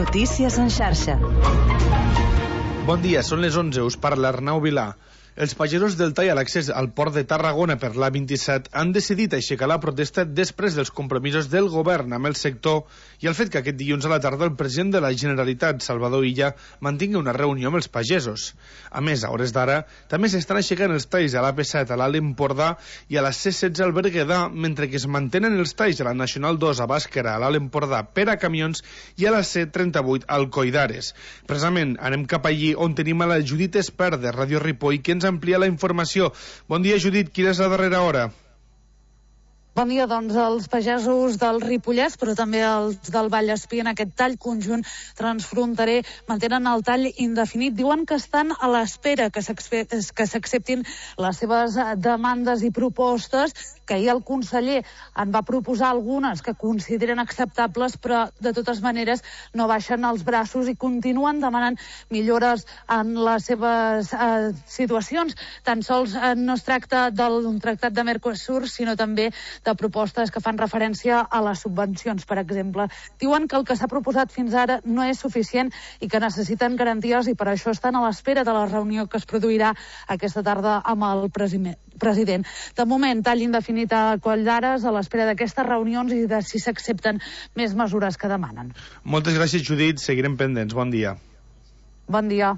Notícies en xarxa. Bon dia, són les 11, us parla Arnau Vilà. Els pagesos del tall a l'accés al port de Tarragona per l'A27 han decidit aixecar la protesta després dels compromisos del govern amb el sector i el fet que aquest dilluns a la tarda el president de la Generalitat, Salvador Illa, mantingui una reunió amb els pagesos. A més, a hores d'ara, també s'estan aixecant els talls a l'AP7 a l'Alt Empordà i a la C16 al Berguedà, mentre que es mantenen els talls a la Nacional 2 a Bàscara, a l'Alt Empordà, per a camions i a la C38 al Coidares. Precisament anem cap allí on tenim a la Judit Espert de Ràdio Ripoll, que ens amplia la informació. Bon dia, Judit, quina és la darrera hora? Bon dia, doncs els pagesos del Ripollès, però també els del Vallespir en aquest tall conjunt transfronterer mantenen el tall indefinit. Diuen que estan a l'espera que s'acceptin les seves demandes i propostes, que ahir el conseller en va proposar algunes que consideren acceptables, però de totes maneres no baixen els braços i continuen demanant millores en les seves situacions. Tan sols no es tracta d'un tractat de Mercosur, sinó també de propostes que fan referència a les subvencions, per exemple. Diuen que el que s'ha proposat fins ara no és suficient i que necessiten garanties i per això estan a l'espera de la reunió que es produirà aquesta tarda amb el president. De moment, tall indefinit a Coidares a l'espera d'aquestes reunions i de si s'accepten més mesures que demanen. Moltes gràcies, Judit. Seguirem pendents. Bon dia. Bon dia.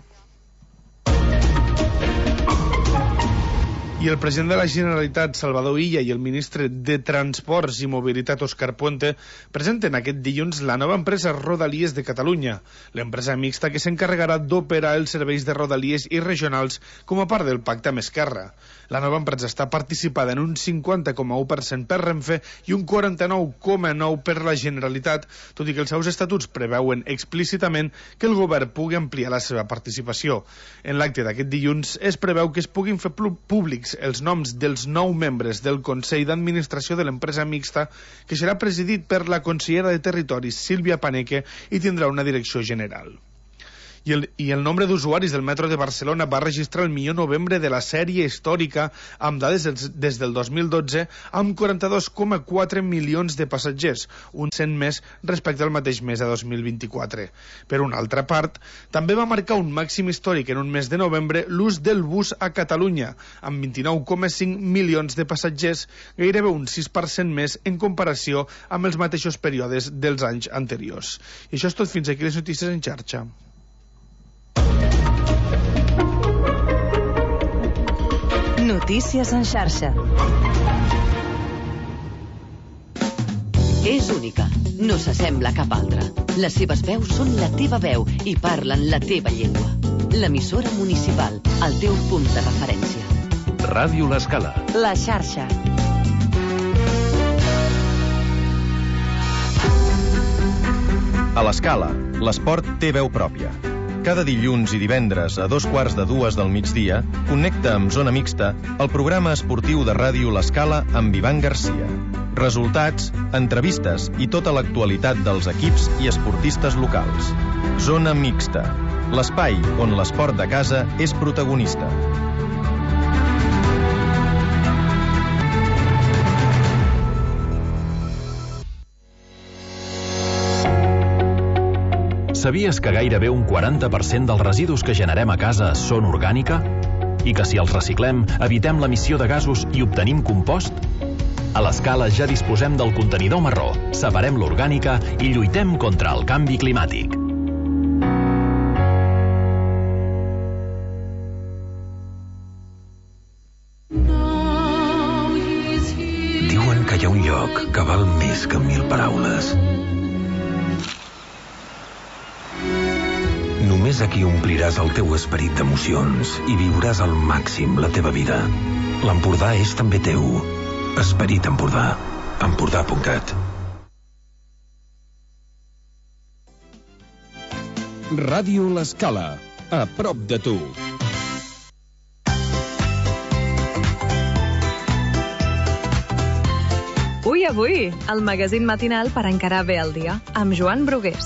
I el president de la Generalitat, Salvador Illa, i el ministre de Transports i Mobilitat, Òscar Puente, presenten aquest dilluns la nova empresa Rodalies de Catalunya, l'empresa mixta que s'encarregarà d'operar els serveis de Rodalies i regionals com a part del pacte amb Esquerra. La nova empresa està participada en un 50,1% per Renfe i un 49,9% per la Generalitat, tot i que els seus estatuts preveuen explícitament que el govern pugui ampliar la seva participació. En l'acte d'aquest dilluns es preveu que es puguin fer públics els noms dels 9 membres del Consell d'Administració de l'empresa mixta, que serà presidit per la consellera de Territori, Sílvia Paneque, i tindrà una direcció general. I el nombre d'usuaris del metro de Barcelona va registrar el millor novembre de la sèrie històrica, amb dades des del 2012, amb 42,4 milions de passatgers, un 100 més respecte al mateix mes de 2024. Per una altra part, també va marcar un màxim històric en un mes de novembre l'ús del bus a Catalunya, amb 29,5 milions de passatgers, gairebé un 6% més en comparació amb els mateixos períodes dels anys anteriors. I això és tot, fins aquí les notícies en xarxa. Notícies en xarxa. És única, no s'assembla a cap altra. Les seves veus són la teva veu i parlen la teva llengua. L'emissora municipal, el teu punt de referència. Ràdio L'Escala. La xarxa. A l'Escala, l'esport té veu pròpia. Cada dilluns i divendres a 2:45 del migdia, connecta amb Zona Mixta, el programa esportiu de ràdio L'Escala amb Ivan Garcia. Resultats, entrevistes i tota l'actualitat dels equips i esportistes locals. Zona Mixta, l'espai on l'esport de casa és protagonista. Sabies que gairebé un 40% dels residus que generem a casa són orgànica? I que si els reciclem, evitem l'emissió de gasos i obtenim compost? A l'Escala ja disposem del contenidor marró, separem l'orgànica i lluitem contra el canvi climàtic. Diuen que hi ha un lloc que val més que 1000 paraules. Només aquí ompliràs el teu esperit d'emocions i viuràs al màxim la teva vida. L'Empordà és també teu. Esperit Empordà. Empordà.cat. Ràdio L'Escala, a prop de tu. Avui, el magazín matinal per encarar bé el dia, amb Joan Brugués.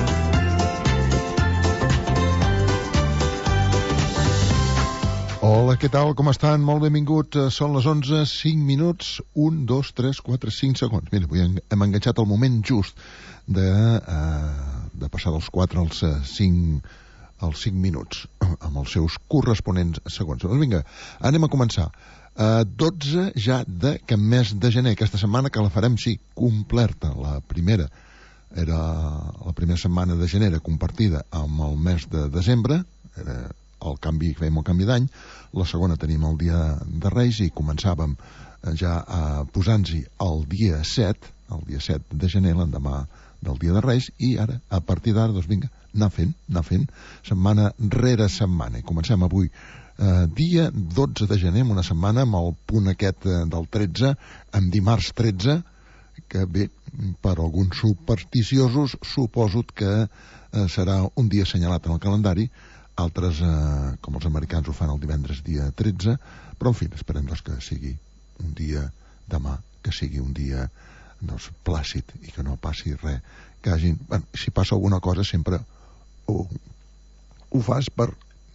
Hola, Hola, què tal? Com estan? Molt benvinguts. Són les 11, 5 minuts, 1, 2, 3, 4, 5 segons. Mira, avui hem enganxat el moment just de passar dels 4 als 5 minuts, amb els seus corresponents segons. Doncs vinga, anem a començar. 12 ja d'aquest mes de gener, aquesta setmana que la farem, sí, completa. La primera era la primera setmana de gener compartida amb el mes de desembre, era el canvi, fèiem el canvi d'any. La segona tenim el dia de Reis i començàvem ja posant-hi el dia 7 de gener, l'endemà del dia de Reis, i ara, a partir d'ara, doncs vinga, anar fent, setmana rere setmana. I comencem avui, dia 12 de gener, amb una setmana amb el punt aquest del 13, amb dimarts 13, que bé, per alguns supersticiosos, suposo que serà un dia assenyalat en el calendari, altres, com els americans ho fan el divendres dia 13, però en fi, esperem doncs, que sigui un dia demà, que sigui un dia doncs, plàcid i que no passi res, que hagin, bueno, si passa alguna cosa sempre ho fas per...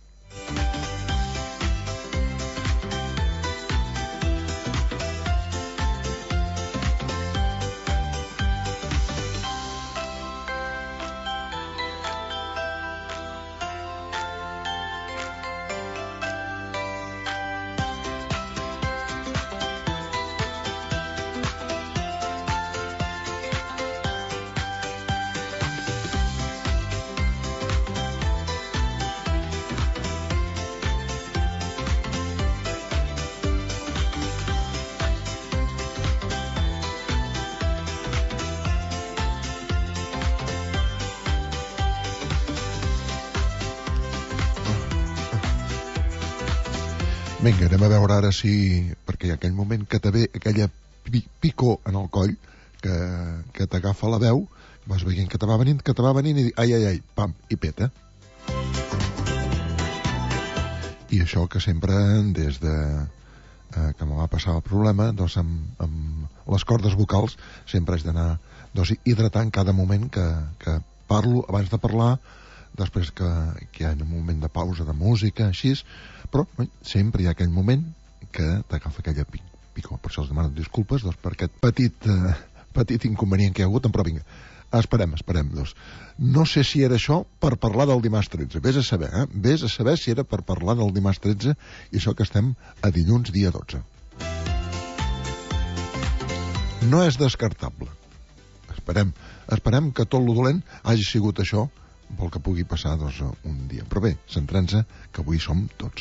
Vinga, anem a veure ara si... perquè hi ha aquell moment que te ve aquella picor en el coll que t'agafa la veu, vas veient que te va venint i dic, ai, pam, i peta. I això que sempre, des de que me va passar el problema, doncs amb les cordes vocals, sempre haig d'anar doncs, hidratant cada moment que parlo, abans de parlar, després que hi ha un moment de pausa de música, així, però sempre hi ha aquell moment que t'agafa aquella picor. Per això els demano disculpes doncs, per aquest petit inconvenient que hi ha hagut, però vinga, esperem. Doncs. No sé si era això per parlar del dimarts 13, vés a saber si era per parlar del dimarts 13 i això que estem a dilluns dia 12. No és descartable. Esperem que tot lo dolent hagi sigut això pel que pugui passar doncs, un dia. Però bé, centrant-se que avui som tots.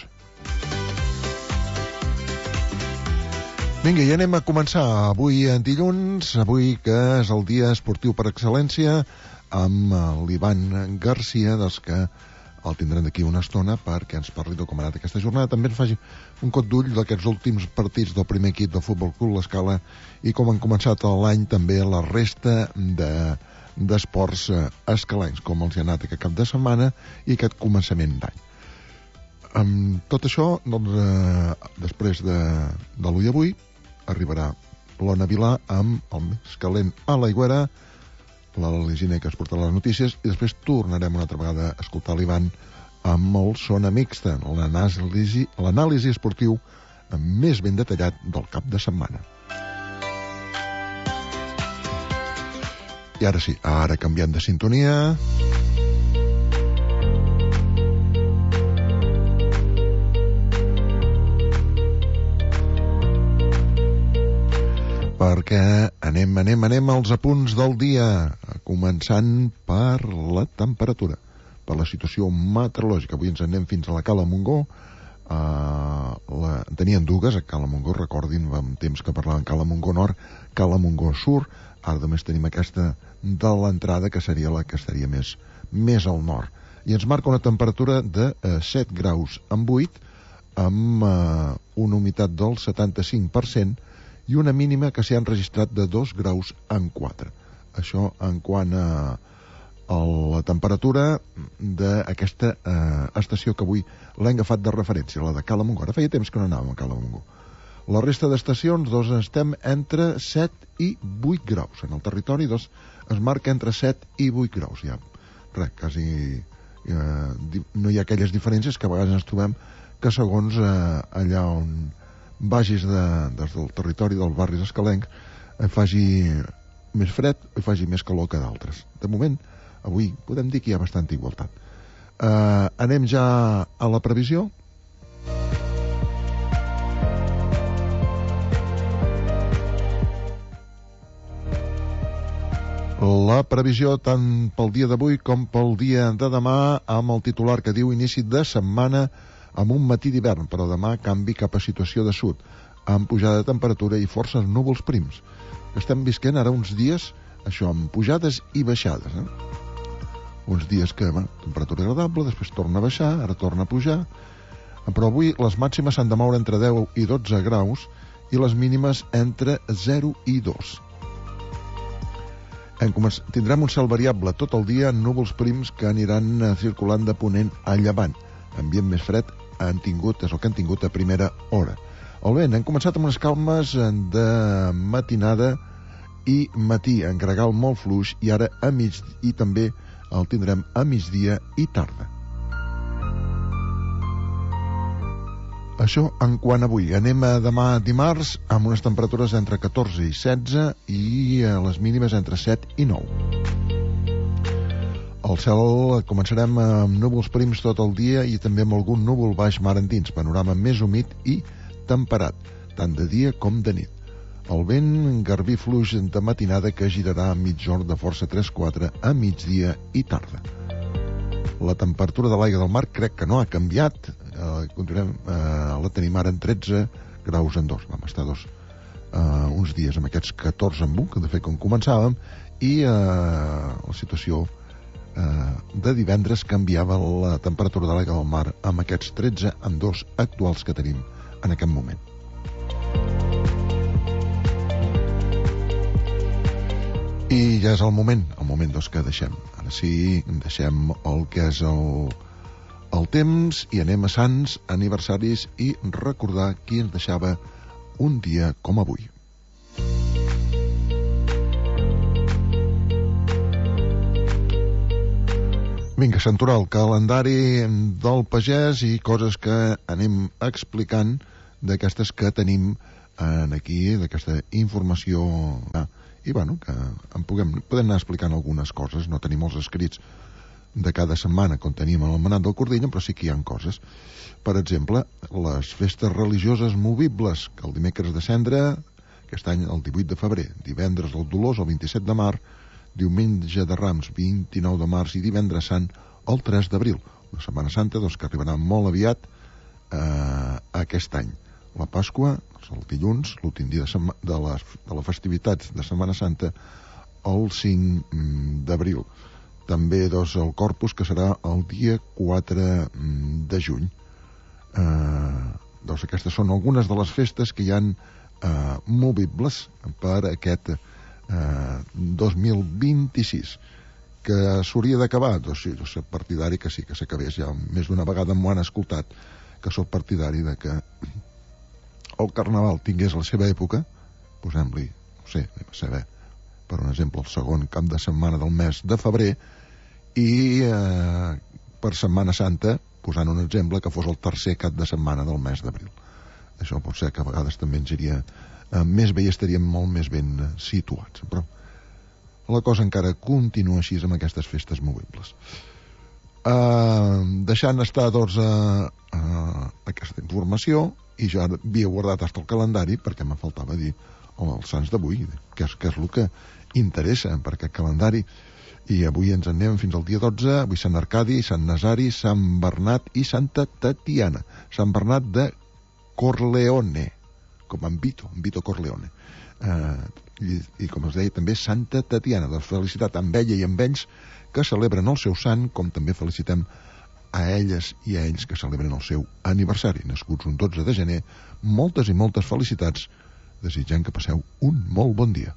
Vinga, i anem a començar avui dilluns, avui que és el dia esportiu per excel·lència, amb l'Ivan Garcia, doncs que el tindrem d'aquí una estona perquè ens parli de com ha anat aquesta jornada. També ens faci un cop d'ull d'aquests últims partits del primer equip del Futbol Club L'Escala i com han començat l'any també la resta d'esports escalencs, com els hi ha anat aquest cap de setmana i aquest començament d'any. Amb tot això, doncs, després de l'Ull Avui, arribarà l'Ona Vilà amb el més calent a l'Aigüera, l'Elisine que es porta les notícies, i després tornarem una altra vegada a escoltar l'Ivan amb el Zona Mixta, l'anàlisi esportiu més ben detallat del cap de setmana. I ara sí, ara canviant de sintonia... perquè anem als apunts del dia, començant per la temperatura, per la situació meteorològica. Avui ens anem fins a la Cala Montgó. Tenien dues a Cala Montgó, recordin, en temps que parlàvem Cala Montgó Nord, Cala Montgó Sur. Ara només tenim aquesta de l'entrada, que seria la que estaria més al nord. I ens marca una temperatura de 7 graus amb 8, amb una humitat del 75%, i una mínima que s'hi han registrat de 2 graus amb 4. Això en quant a la temperatura d'aquesta estació que avui l'hem agafat de referència, la de Cala Montgó. Ara feia temps que no anàvem a Cala Montgó. La resta d'estacions, doncs, estem entre 7 i 8 graus. En el territori, doncs, es marca entre 7 i 8 graus. Ja, res, quasi no hi ha aquelles diferències que a vegades ens trobem que segons allà on vagis des del territori dels barris escalencs faci més fred o faci més calor que d'altres. De moment, avui podem dir que hi ha bastanta igualtat. Anem ja a la previsió. La previsió tant pel dia d'avui com pel dia de demà, amb el titular que diu inici de setmana amb un matí d'hivern, però demà canvi cap a situació de sud, amb pujada de temperatura i forces núvols prims. Estem visquent ara uns dies, això, amb pujades i baixades. Uns dies que, temperatura agradable, després torna a baixar, ara torna a pujar, però avui les màximes s'han de moure entre 10 i 12 graus i les mínimes entre 0 i 2. Tindrem un cel variable tot el dia amb núvols prims que aniran circulant de ponent a llevant. Ambient més fred és el que han tingut a primera hora. El vent, hem començat amb unes calmes de matinada i matí, en gregal molt fluix, i ara a i també el tindrem a migdia i tarda. Això en quant avui. Anem a demà dimarts amb unes temperatures entre 14 i 16 i les mínimes entre 7 i 9. El cel començarem amb núvols prims tot el dia i també amb algun núvol baix mar endins, panorama més humit i temperat, tant de dia com de nit. El vent garbí fluix de matinada que girarà a mitjorn de força 3-4 a migdia i tarda. La temperatura de l'aigua del mar crec que no ha canviat, la tenim ara en 13 graus en 2. Vam estar uns dies amb aquests 14 en 1, que de fet com començàvem, i la situació de divendres canviava la temperatura de l'aigua del mar amb aquests 13 en 2 actuals que tenim en aquest moment. I ja és el moment que deixem. Ara sí, deixem el que és el temps i anem a Sants, aniversaris i recordar qui ens deixava un dia com avui. Vinga, centrar el calendari del pagès i coses que anem explicant d'aquestes que tenim aquí, d'aquesta informació. I bueno, que podem anar explicant algunes coses. No tenim els escrits de cada setmana com tenim en el Manat del Cordill, però sí que hi ha coses. Per exemple, les festes religioses movibles, que el dimecres de Cendra, aquest any el 18 de febrer, divendres el Dolors el 27 de març, diumenge de Rams 29 de març i divendres Sant el 3 d'abril. Una Setmana Santa que arribarà molt aviat aquest any. La Pasqua, el dilluns, l'últim dia de les festivitats de Setmana Santa, el 5 d'abril. També el Corpus, que serà el dia 4 de juny. Aquestes són algunes de les festes que hi han movibles per aquest 2026, que s'hauria d'acabar. Sí, jo soc partidari que sí, que s'acabés. Ja més d'una vegada m'ho han escoltat, que soc partidari de que el Carnaval tingués la seva època, posem-li, no sé, anem a saber, per un exemple, el segon cap de setmana del mes de febrer, i per Setmana Santa, posant un exemple, que fos el tercer cap de setmana del mes d'abril. Això pot ser que a vegades també ens iria més bé i estaríem molt més ben situats, però la cosa encara continua així amb aquestes festes movibles. Deixant estar aquesta informació, i ja havia guardat hasta el calendari perquè me faltava dir els sants d'avui, que és el que interessa per aquest calendari. I avui ens en anem fins al dia 12, avui Sant Arcadi, Sant Nazari, Sant Bernat i Santa Tatiana. Sant Bernat de Corleone, com en Vito Corleone. I com us deia, també Santa Tatiana. Doncs felicitat amb ella i amb ells que celebren el seu sant, com també felicitem a elles i a ells que celebren el seu aniversari, nascuts un 12 de gener. Moltes i moltes felicitats, desitjant que passeu un molt bon dia.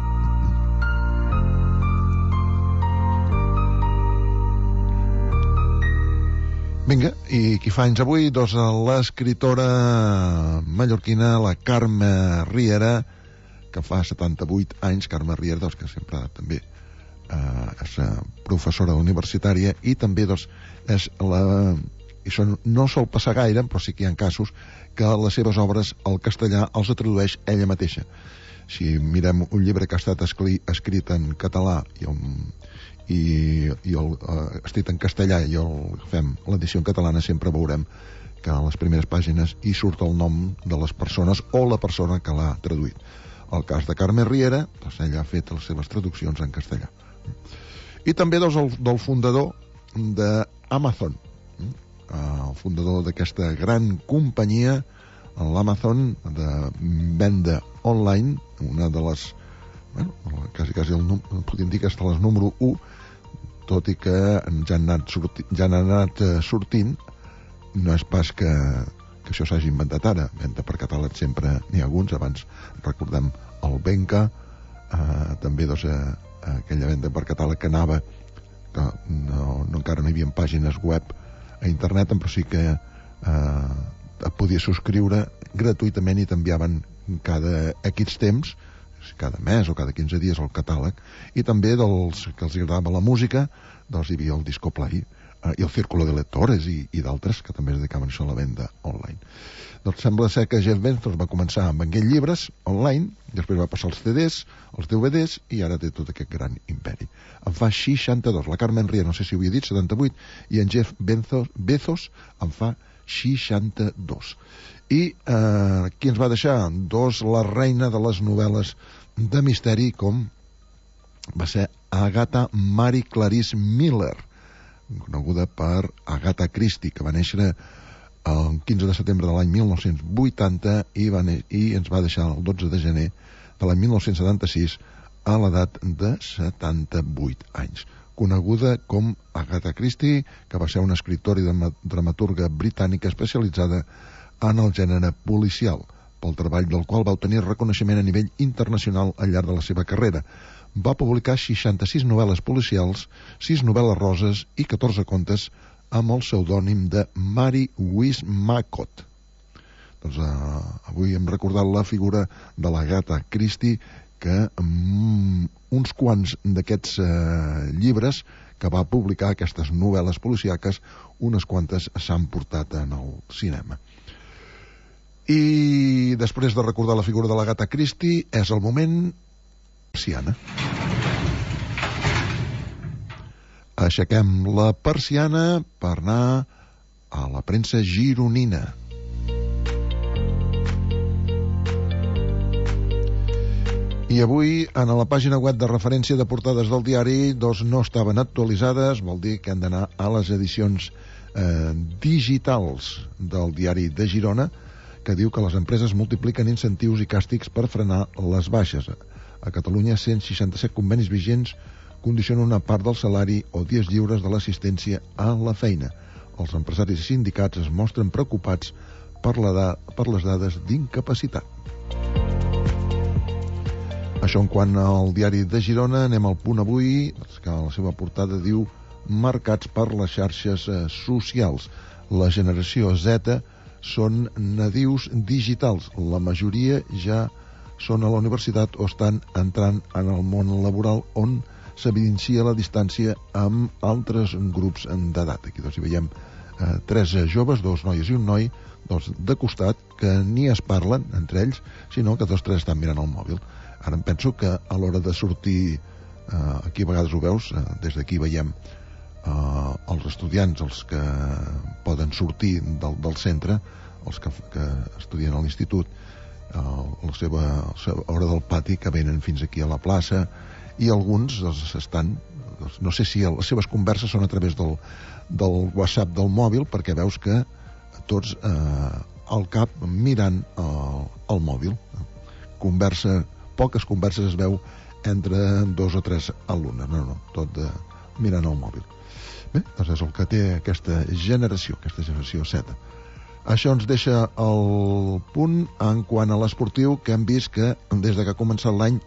Vinga, i qui fa anys avui? Doncs l'escriptora mallorquina, la Carme Riera, que fa 78 anys. Carme Riera, doncs, que sempre també és professora universitària i també doncs, és la i això no sol passar gaire, però sí que hi ha casos que les seves obres al castellà els tradueix ella mateixa. Si mirem un llibre que ha estat escrit en català i escrit en castellà i fem l'edició en catalana, sempre veurem que a les primeres pàgines hi surt el nom de les persones o la persona que l'ha traduït. El cas de Carme Riera, doncs ella ha fet les seves traduccions en castellà. I també del fundador d'Amazon, el fundador d'aquesta gran companyia, l'Amazon, de venda online, una de les, quasi podríem dir que està les número 1, tot i que ja han anat sortint. No és pas que això s'hagi inventat ara. Venda per catàleg sempre n'hi ha alguns. Abans recordem el Benca, també aquella venda per catàleg que anava, que encara no hi havia pàgines web a internet, però sí que et podies subscriure gratuïtament i t'enviaven cada X temps, cada mes o cada 15 dies el catàleg. I també dels que els agradava la música, doncs hi havia el Disco Play i el Círculo de Lectores i d'altres que també es dedicaven a la venda online. Doncs sembla ser que Jeff Bezos va començar venent llibres online, després va passar als CDs, als DVDs, i ara té tot aquest gran imperi. En fa 62. La Carmen Riera, no sé si ho havia dit, 78, i en Jeff Bezos en fa 62. I qui ens va deixar? La reina de les novel·les de misteri, com va ser Agatha Mary Clarice Miller, coneguda per Agatha Christie, que va néixer el 15 de setembre de l'any 1980 i ens va deixar el 12 de gener de l'any 1976 a l'edat de 78 anys. Coneguda com Agatha Christie, que va ser una escriptora i dramaturga britànica especialitzada en el gènere policial, pel treball del qual va obtenir reconeixement a nivell internacional al llarg de la seva carrera. Va publicar 66 novel·les policials, 6 novel·les roses i 14 contes amb el pseudònim de Mary Wismacott. Doncs avui hem recordat la figura de l'Agatha Christie, que uns quants d'aquests llibres que va publicar, aquestes novel·les policiaques, unes quantes s'han portat en el cinema. I després de recordar la figura de l'Agatha Christie, és el moment persiana. Aixequem la persiana per anar a la premsa gironina. I avui, en la pàgina web de referència de portades del diari, no estaven actualitzades, vol dir que han d'anar a les edicions digitals del diari de Girona, que diu que les empreses multipliquen incentius i càstigs per frenar les baixes. A Catalunya, 167 convenis vigents condicionen una part del salari o dies lliures de l'assistència a la feina. Els empresaris i sindicats es mostren preocupats per les dades d'incapacitat. Això en quant al diari de Girona. Anem al Punt Avui, que a la seva portada diu marcats per les xarxes socials. La generació Z són nadius digitals. La majoria ja són a la universitat o estan entrant en el món laboral, on s'evidencia la distància amb altres grups d'edat. Aquí hi veiem 3 joves, 2 noies i un noi, de costat, que ni es parlen entre ells, sinó que 2-3 estan mirant el mòbil. Ara em penso que a l'hora de sortir, aquí a vegades ho veus, des d'aquí veiem els estudiants, els que poden sortir del centre, els que estudien a l'institut, a la seva hora del pati, que venen fins aquí a la plaça, i alguns estan, no sé si les seves converses són a través del WhatsApp del mòbil, perquè veus que tots al cap mirant el mòbil. Poques converses es veu entre 2 o 3 alumnes, tot mirant el mòbil. Bé, doncs és el que té aquesta generació Z. Això ens deixa el punt en quant a l'esportiu, que hem vist que des que ha començat l'any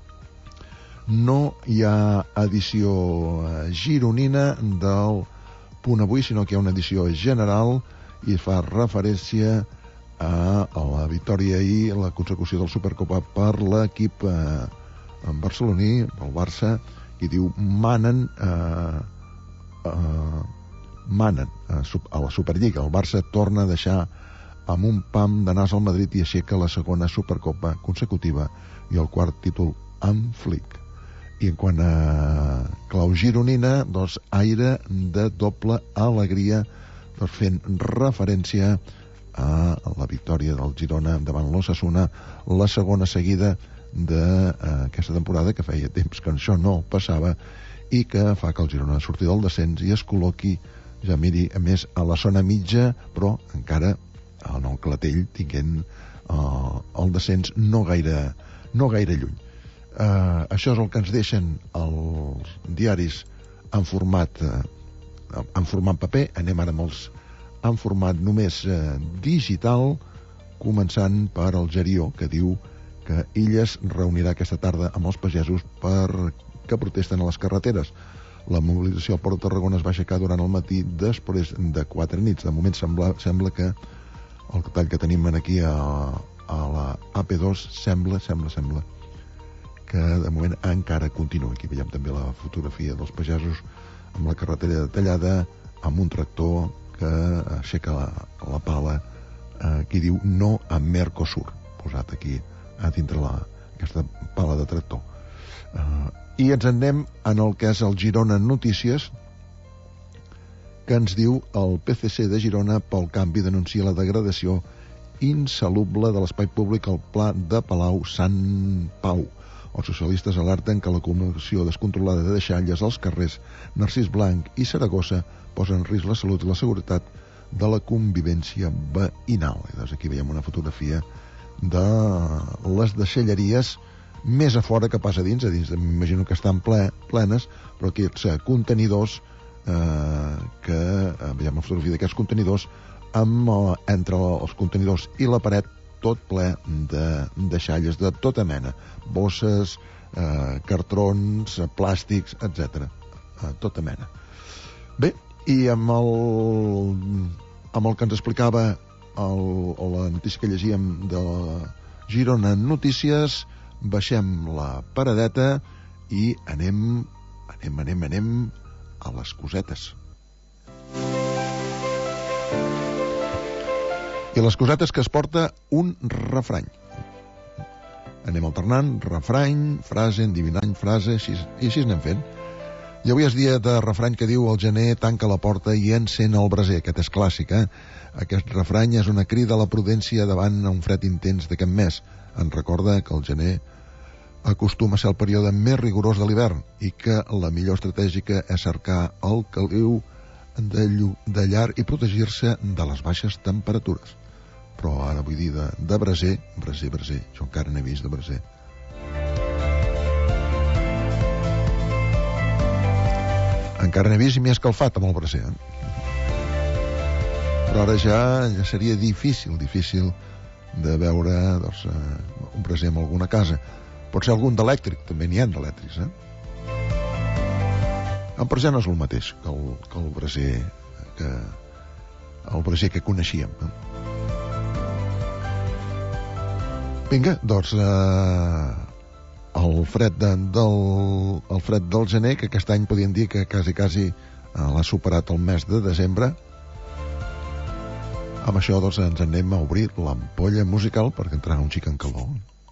no hi ha edició gironina del Punt Avui, sinó que hi ha una edició general i fa referència a la victòria ahir, la consecució del Supercopa per l'equip barceloní, el Barça, i diu manen manen a la Superliga. El Barça torna a deixar amb un pam de nas al Madrid i aixeca la segona Supercopa consecutiva i el quart títol amb Flick. I en quant a clau gironina, doncs aire de doble alegria, doncs fent referència a la victòria del Girona davant l'Osasuna, la segona seguida d'aquesta temporada, que feia temps que això no passava i que fa que el Girona surti del descens i es col·loqui, ja miri, a més a la zona mitja, però encara en el clatell, tinguent el descens no gaire lluny. Això és el que ens deixen els diaris en format paper. Anem ara amb els en format només digital, començant per el Gerió, que diu que Illes reunirà aquesta tarda amb els pagesos que protesten a les carreteres. La mobilització al Port de Tarragona es va aixecar durant el matí després de 4 nits. De moment sembla que el tall que tenim aquí a la AP2 sembla que de moment encara continua. Aquí veiem també la fotografia dels pagesos amb la carretera tallada, amb un tractor que aixeca la pala que diu no a Mercosur, posat aquí a dintre aquesta pala de tractor. I ens anem en el que és el Girona Notícies, que ens diu el PCC de Girona pel canvi denuncia la degradació insalubre de l'espai públic al Pla de Palau Sant Pau. Els socialistes alerten que l'acumulació descontrolada de deixalles als carrers Narcís Blanc i Saragossa posa en risc la salut i la seguretat de la convivència veïnal. I doncs aquí veiem una fotografia de les deixalleries més a fora que pas a dins m'imagino que estan plenes, però aquests contenidors que veiem la fotografia d'aquests contenidors entre els contenidors i la paret tot ple de deixalles de tota mena, bosses, cartrons, plàstics, etc. Tota mena. Bé, i amb el que ens explicava la notícia que llegíem de Girona Notícies, baixem la paradeta i anem a les cosetes. I les cosetes que es porta un refrany. Anem alternant, refrany, frase, endivinall, frase, i així anem fent. I avui és dia de refrany que diu el gener tanca la porta i encén el braser. Aquest és clàssic, Aquest refrany és una crida a la prudència davant un fred intens d'aquest mes. Ens recorda que el gener acostuma a ser el període més rigorós de l'hivern i que la millor estratègia és cercar el caliu de llar i protegir-se de les baixes temperatures. Però ara vull dir de braser, jo encara n'he vist de braser. Encara n'he vist i m'he escalfat amb el braser, Però ara ja seria difícil de veure un braser en alguna casa. Pot ser algun d'elèctric, també n'hi ha d'elèctrics, Però ja no és el mateix que el braser que coneixíem. Vinga, doncs el fred del gener, que aquest any podíem dir que quasi l'ha superat el mes de desembre. Amb això doncs ens anem a obrir l'ampolla musical perquè entrarà un xic en calor.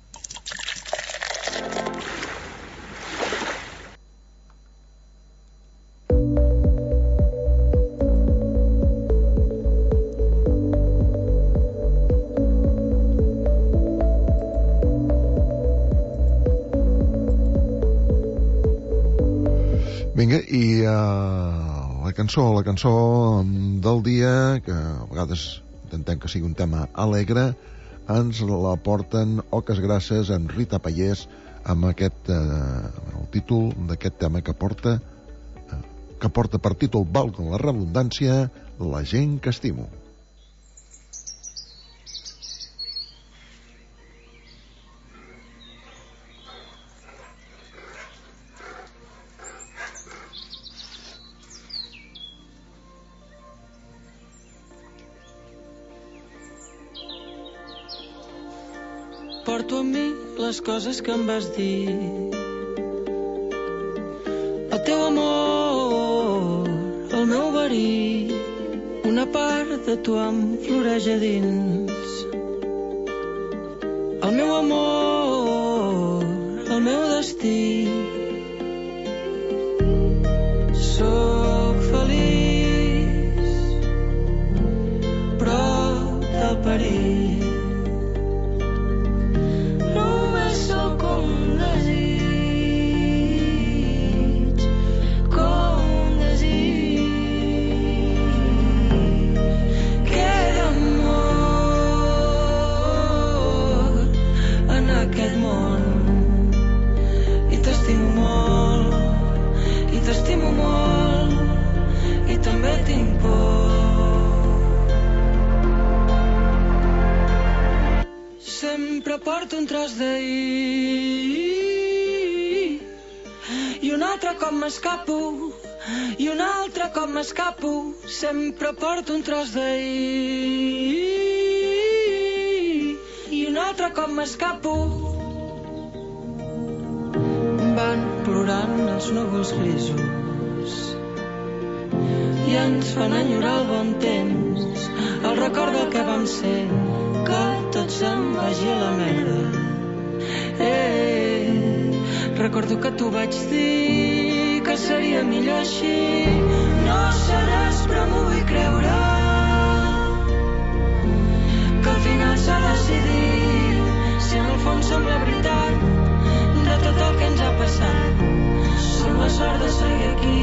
Vinga, i la cançó del dia, que a vegades intentem que sigui un tema alegre, ens la porten Oques Grasses en Rita Pallés amb el títol d'aquest tema que porta per títol, valga la redundància, La gent que estimo. Porto amb mi les coses que em vas dir. El teu amor, el meu verí. de tu em floreix a dins. El meu amor, el meu destí. Sóc feliç, prop del perill. Només sóc un desig, com un desig. Queda amor en aquest món i t'estimo molt, i t'estimo molt, i també tinc por. Sempre porto un tros d'ahir i un altre cop m'escapo, i un altre cop m'escapo. Sempre porto un tros d'ahir i un altre cop m'escapo. Van plorant els núvols grisos i ens fan enyorar el bon temps, el record del que vam ser, que tot se'n vagi a la merda. Recordo que t'ho vaig dir, que seria millor així. No seràs, però m'ho vull creure, que al final s'ha decidit, si en el fons som la veritat de tot el que ens ha passat. Som la sort de seguir aquí.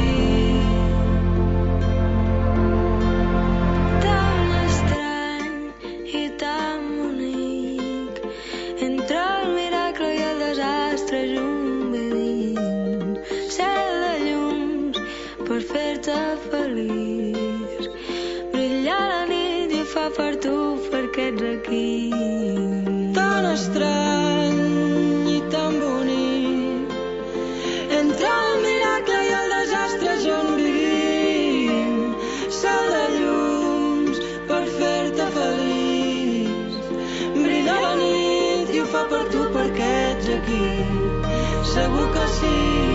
Tan estrany i tan bonic, entre el miracle i el desastre junt vivint. Cel de llums per fer-te feliç, brillar la nit i fa per tu perquè ets aquí. Tan estrany i tan bonic, entre el miracle i el desastre junt vivim. Cel de llums per fer-te feliç, brillar la nit i ho fa per tu perquè ets aquí. Segur que sí.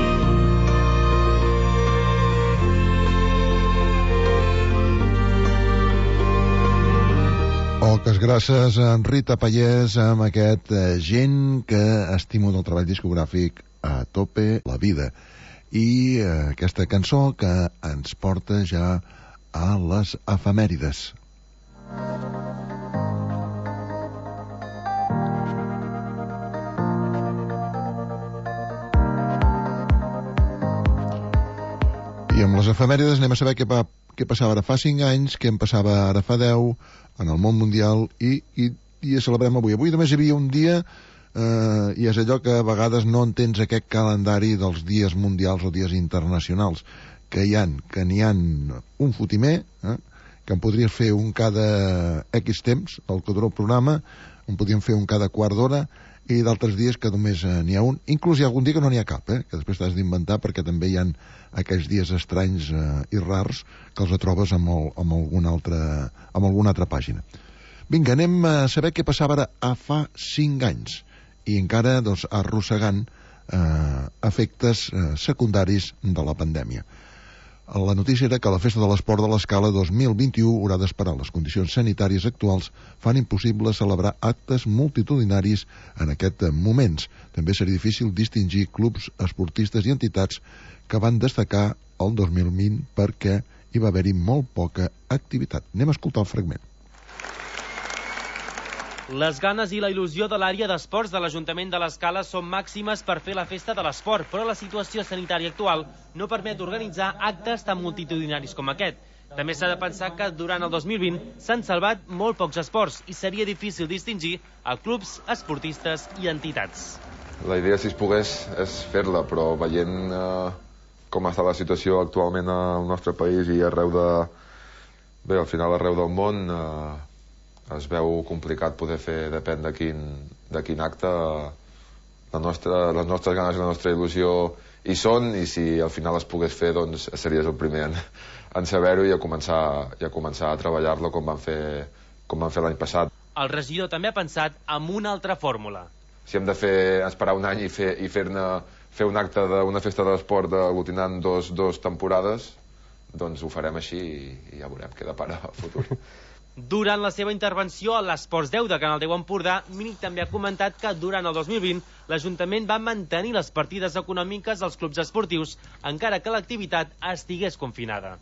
Moltes gràcies a Rita Pallès amb aquest Gent que estimo del treball discogràfic A tope la vida, i aquesta cançó que ens porta ja a les efemèrides. I amb les efemèrides anem a saber què passava ara fa 5 anys, què en passava ara fa 10 en el món mundial, i celebrem avui. Avui només hi havia un dia, i és allò que a vegades no entens, aquest calendari dels dies mundials o dies internacionals, que n'hi ha un fotimer, que en podries fer un cada X temps, el que dura el programa, en podríem fer un cada quart d'hora, i d'altres dies que només n'hi ha un. Inclús hi ha algun dia que no n'hi ha cap, que després t'has d'inventar, perquè també hi ha aquells dies estranys i rars que els trobes amb alguna altra pàgina. Vinga, anem a saber què passava ara fa 5 anys, i encara arrossegant efectes secundaris de la pandèmia. La notícia era que la Festa de l'Esport de l'Escala 2021 haurà d'esperar. Les condicions sanitàries actuals fan impossible celebrar actes multitudinaris en aquests moments. També seria difícil distingir clubs esportistes i entitats que van destacar el 2020 perquè hi va haver-hi molt poca activitat. Anem a escoltar el fragment. Les ganes i la il·lusió de l'àrea d'esports de l'Ajuntament de l'Escala són màximes per fer la Festa de l'Esport, però la situació sanitària actual no permet organitzar actes tan multitudinaris com aquest. També s'ha de pensar que durant el 2020 s'han salvat molt pocs esports i seria difícil distingir a clubs, esportistes i entitats. La idea, si es pogués, és fer-la, però veient com està la situació actualment al nostre país i al final arreu del món, es veu complicat poder fer, depèn de quin acte. Les nostres ganes i la nostra il·lusió hi són, i si al final es pogués fer, doncs series el primer en saber-ho i a començar a treballar-lo com van fer l'any passat. El regidor també ha pensat en una altra fórmula. Si hem de esperar un any i fer un acte d'una festa de l'esport aglutinant dos temporades, doncs ho farem així i ja veurem què depara el futur. Durant la seva intervenció a l'Esports 10 de Canal 10 Empordà, Mínic també ha comentat que durant el 2020 l'Ajuntament va mantenir les partides econòmiques als clubs esportius, encara que l'activitat estigués confinada.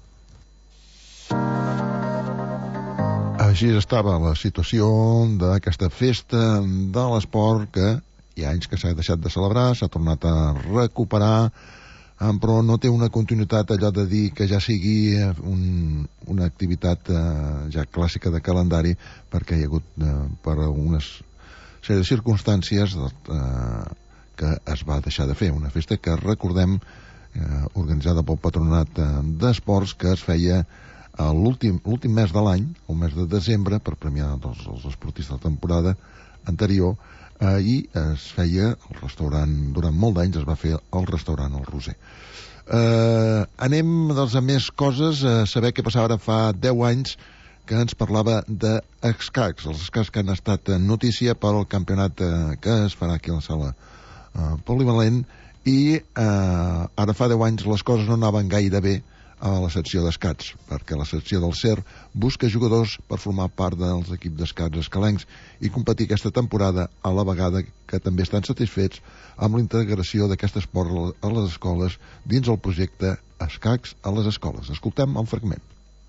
Així estava la situació d'aquesta festa de l'esport que hi ha anys que s'ha deixat de celebrar, s'ha tornat a recuperar, però no té una continuïtat allò de dir que ja sigui una activitat ja clàssica de calendari, perquè hi ha hagut per unes sèrie de circumstàncies que es va deixar de fer. Una festa que recordem organitzada pel Patronat d'Esports, que es feia l'últim mes de l'any, el mes de desembre, per premiar els esportistes de la temporada anterior, i es feia el restaurant, durant molt d'anys es va fer el restaurant El Roser. Anem doncs, a més coses, a saber què passava ara fa 10 anys que ens parlava d'escacs, els escacs que han estat notícia pel campionat que es farà aquí a la sala polivalent, i ara fa 10 anys les coses no anaven gaire bé a la secció d'escats, perquè la secció del CER busca jugadors per formar part dels equips d'escats escalencs i competir aquesta temporada, a la vegada que també estan satisfets amb la integració d'aquest esport a les escoles dins el projecte Escacs a les escoles. Escoltem el fragment.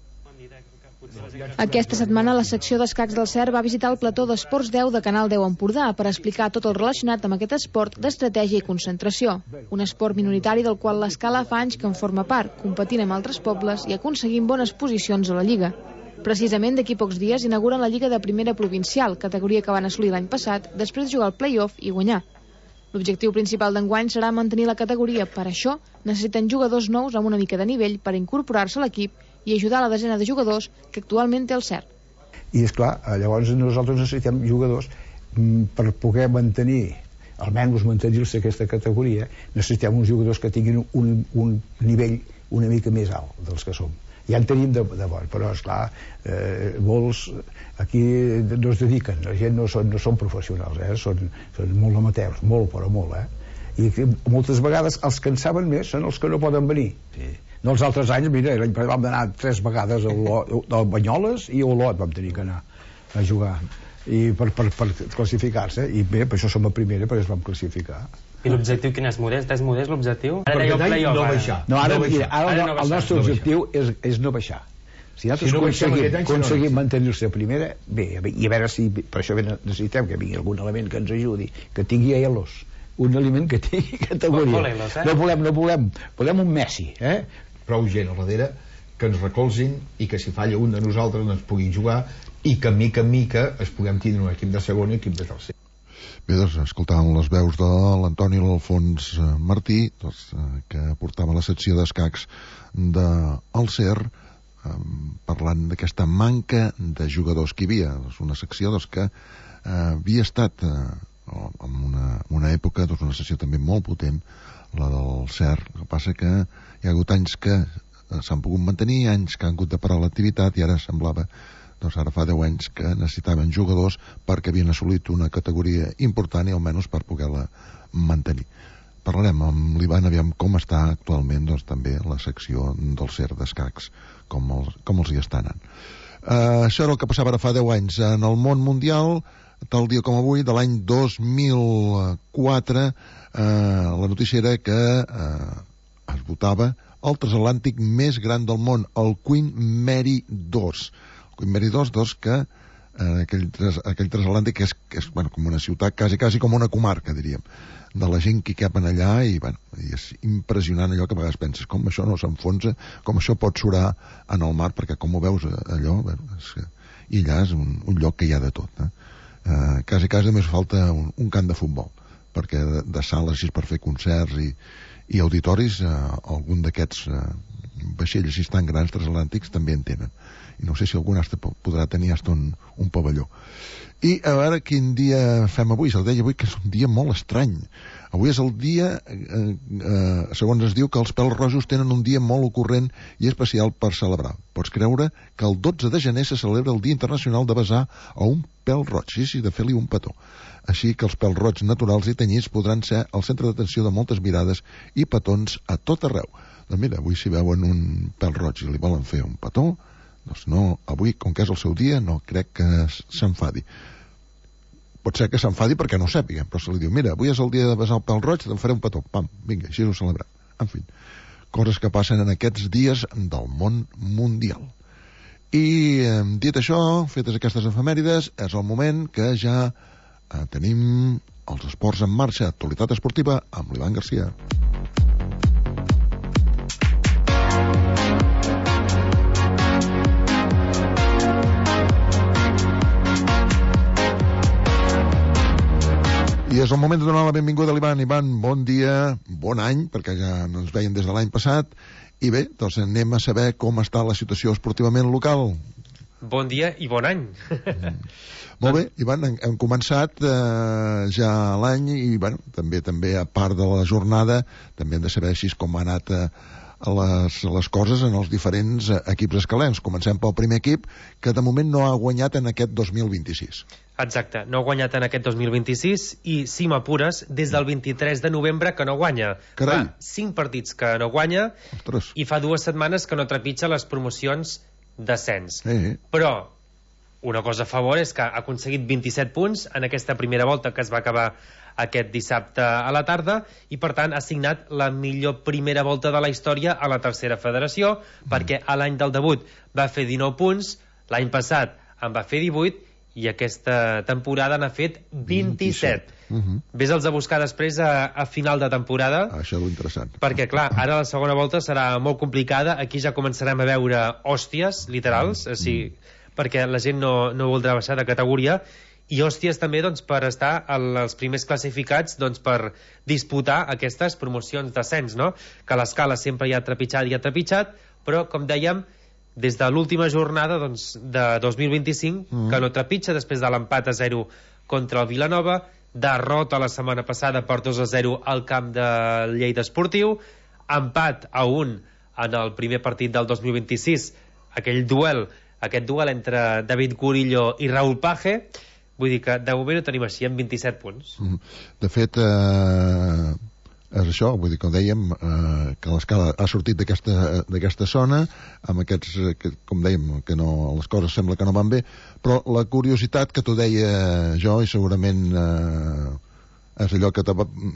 Aquesta setmana la secció d'escacs del CER va visitar el plató d'Esports 10 de Canal 10 Empordà per explicar tot el relacionat amb aquest esport d'estratègia i concentració. Un esport minoritari del qual l'Escala fa anys que en forma part, competint amb altres pobles i aconseguint bones posicions a la Lliga. Precisament d'aquí pocs dies inauguren la Lliga de Primera Provincial, categoria que van assolir l'any passat, després de jugar al play-off i guanyar. L'objectiu principal d'enguany serà mantenir la categoria. Per això necessiten jugadors nous amb una mica de nivell per incorporar-se a l'equip i ajudar a la desena de jugadors que actualment té el CER. I esclar, llavors nosaltres necessitem jugadors per poder mantenir, almenys mantenir-se aquesta categoria, necessitem uns jugadors que tinguin un nivell una mica més alt dels que som. Ja en tenim de bon, però esclar, molts aquí no es dediquen, la gent no són professionals, són molt amateurs, molt però molt, i moltes vegades els que en saben més són els que no poden venir. No els altres anys, mira, l'any passat vam anar 3 vegades a Banyoles i a Olot vam tenir que anar a jugar i per classificar-se, i bé, per això som a primera, perquè es vam classificar. I l'objectiu quin és? Modest? És modest l'objectiu? Ara no baixar. No, ara el nostre objectiu és no baixar. Si nosaltres aconseguim mantenir-se a primera, bé, i a veure si per això necessitem que vingui algun element que ens ajudi, que tingui elos, un element que tingui categoria. No volem un Messi, prou gent al darrere que ens recolzin i que si falla un de nosaltres no ens pugui jugar i que mica en mica es puguem tindre un equip de segon i equip de tercer. Bé, doncs, escoltàvem les veus de l'Antoni i l'Alfons Martí, que portava la secció d'escacs del CER, parlant d'aquesta manca de jugadors que hi havia. És una secció que havia estat en una època, una secció també molt potent, la del CER. El que passa que hi ha hagut anys que s'han pogut mantenir, anys que han hagut de parar l'activitat, i ara semblava, ara fa 10 anys que necessitaven jugadors perquè havien assolit una categoria important i almenys per poder-la mantenir. Parlarem amb l'Ivan, aviam com està actualment també la secció del CER d'escacs, com els hi està anant. Això era el que passava ara fa 10 anys. En el món mundial, tal dia com avui, de l'any 2004, la notícia era que es votava el transatlàntic més gran del món, el Queen Mary 2. El Queen Mary 2, que aquell transatlàntic és com una ciutat, quasi com una comarca, diríem, de la gent que hi capen allà, i és impressionant allò que a vegades penses, com això no s'enfonsa, com això pot surar en el mar, perquè com ho veus allò, i allà és un lloc que hi ha de tot. Quasi només falta un camp de futbol, perquè de sales així per fer concerts i auditoris, algun d'aquests vaixells així tan grans transatlàntics també en tenen, i no sé si algun podrà tenir un pavelló. I a veure quin dia fem avui. Se'l deia avui que és un dia molt estrany. Avui és el dia, segons es diu, que els pèls rojos tenen un dia molt ocorrent i especial per celebrar. Pots creure que el 12 de gener se celebra el Dia Internacional de besar a un pèl roig, sí, de fer-li un petó. Així que els pèls roig naturals i tenyits podran ser el centre d'atenció de moltes mirades i petons a tot arreu. Doncs mira, avui si veuen un pèl roig i li volen fer un petó, Doncs no, avui, com que és el seu dia, no crec que s'enfadi. Pot ser que s'enfadi perquè no ho sàpiga, però se li diu, mira, avui és el dia de besar el pèl roig, te'n faré un petó, pam, vinga, així ho celebrem. En fi, coses que passen en aquests dies del món mundial. I dit això, fetes aquestes efemèrides, és el moment que ja tenim els esports en marxa, actualitat esportiva amb l'Ivan Garcia. I és el moment de donar la benvinguda a l'Ivan. Ivan, bon dia, bon any, perquè ja no ens veiem des de l'any passat. I bé, doncs anem a saber com està la situació esportivament local. Bon dia i bon any. Molt bé, Ivan, hem començat ja l'any i, bueno, també a part de la jornada, també hem de saber així com ha anat les coses en els diferents equips escalens. Comencem pel primer equip, que de moment no ha guanyat en aquest 2026. Exacte, no ha guanyat en aquest 2026 i, si m'apures, des del 23 de novembre que no guanya. Carai. Fa 5 partits que no guanya. Ostres. I fa 2 setmanes que no trepitja les promocions d'ascens. Però una cosa a favor és que ha aconseguit 27 punts en aquesta primera volta que es va acabar aquest dissabte a la tarda i, per tant, ha signat la millor primera volta de la història a la tercera federació, perquè a l'any del debut va fer 19 punts, l'any passat en va fer 18 i aquesta temporada n'ha fet 27. Ves-els a buscar després a final de temporada. Això és interessant. Perquè, clar, ara la segona volta serà molt complicada. Aquí ja començarem a veure hòsties literals, perquè la gent no voldrà baixar de categoria, i hòsties també doncs, per estar als primers classificats doncs, per disputar aquestes promocions d'ascens, no? Que l'escala sempre hi ha trepitjat, però, com dèiem, des de l'última jornada doncs, de 2025, que no trepitja després de l'empat a 0 contra el Vilanova, derrota la setmana passada per 2-0 al camp del Lleida Esportiu, empat a 1 en el primer partit del 2026, aquest duel entre David Gurillo i Raúl Page. Vull dir que de moment ho tenim així, amb 27 punts. De fet, és això, vull dir que dèiem que l'escala ha sortit d'aquesta zona, amb aquests, com dèiem, que no, les coses sembla que no van bé, però la curiositat que t'ho deia jo, i segurament és allò que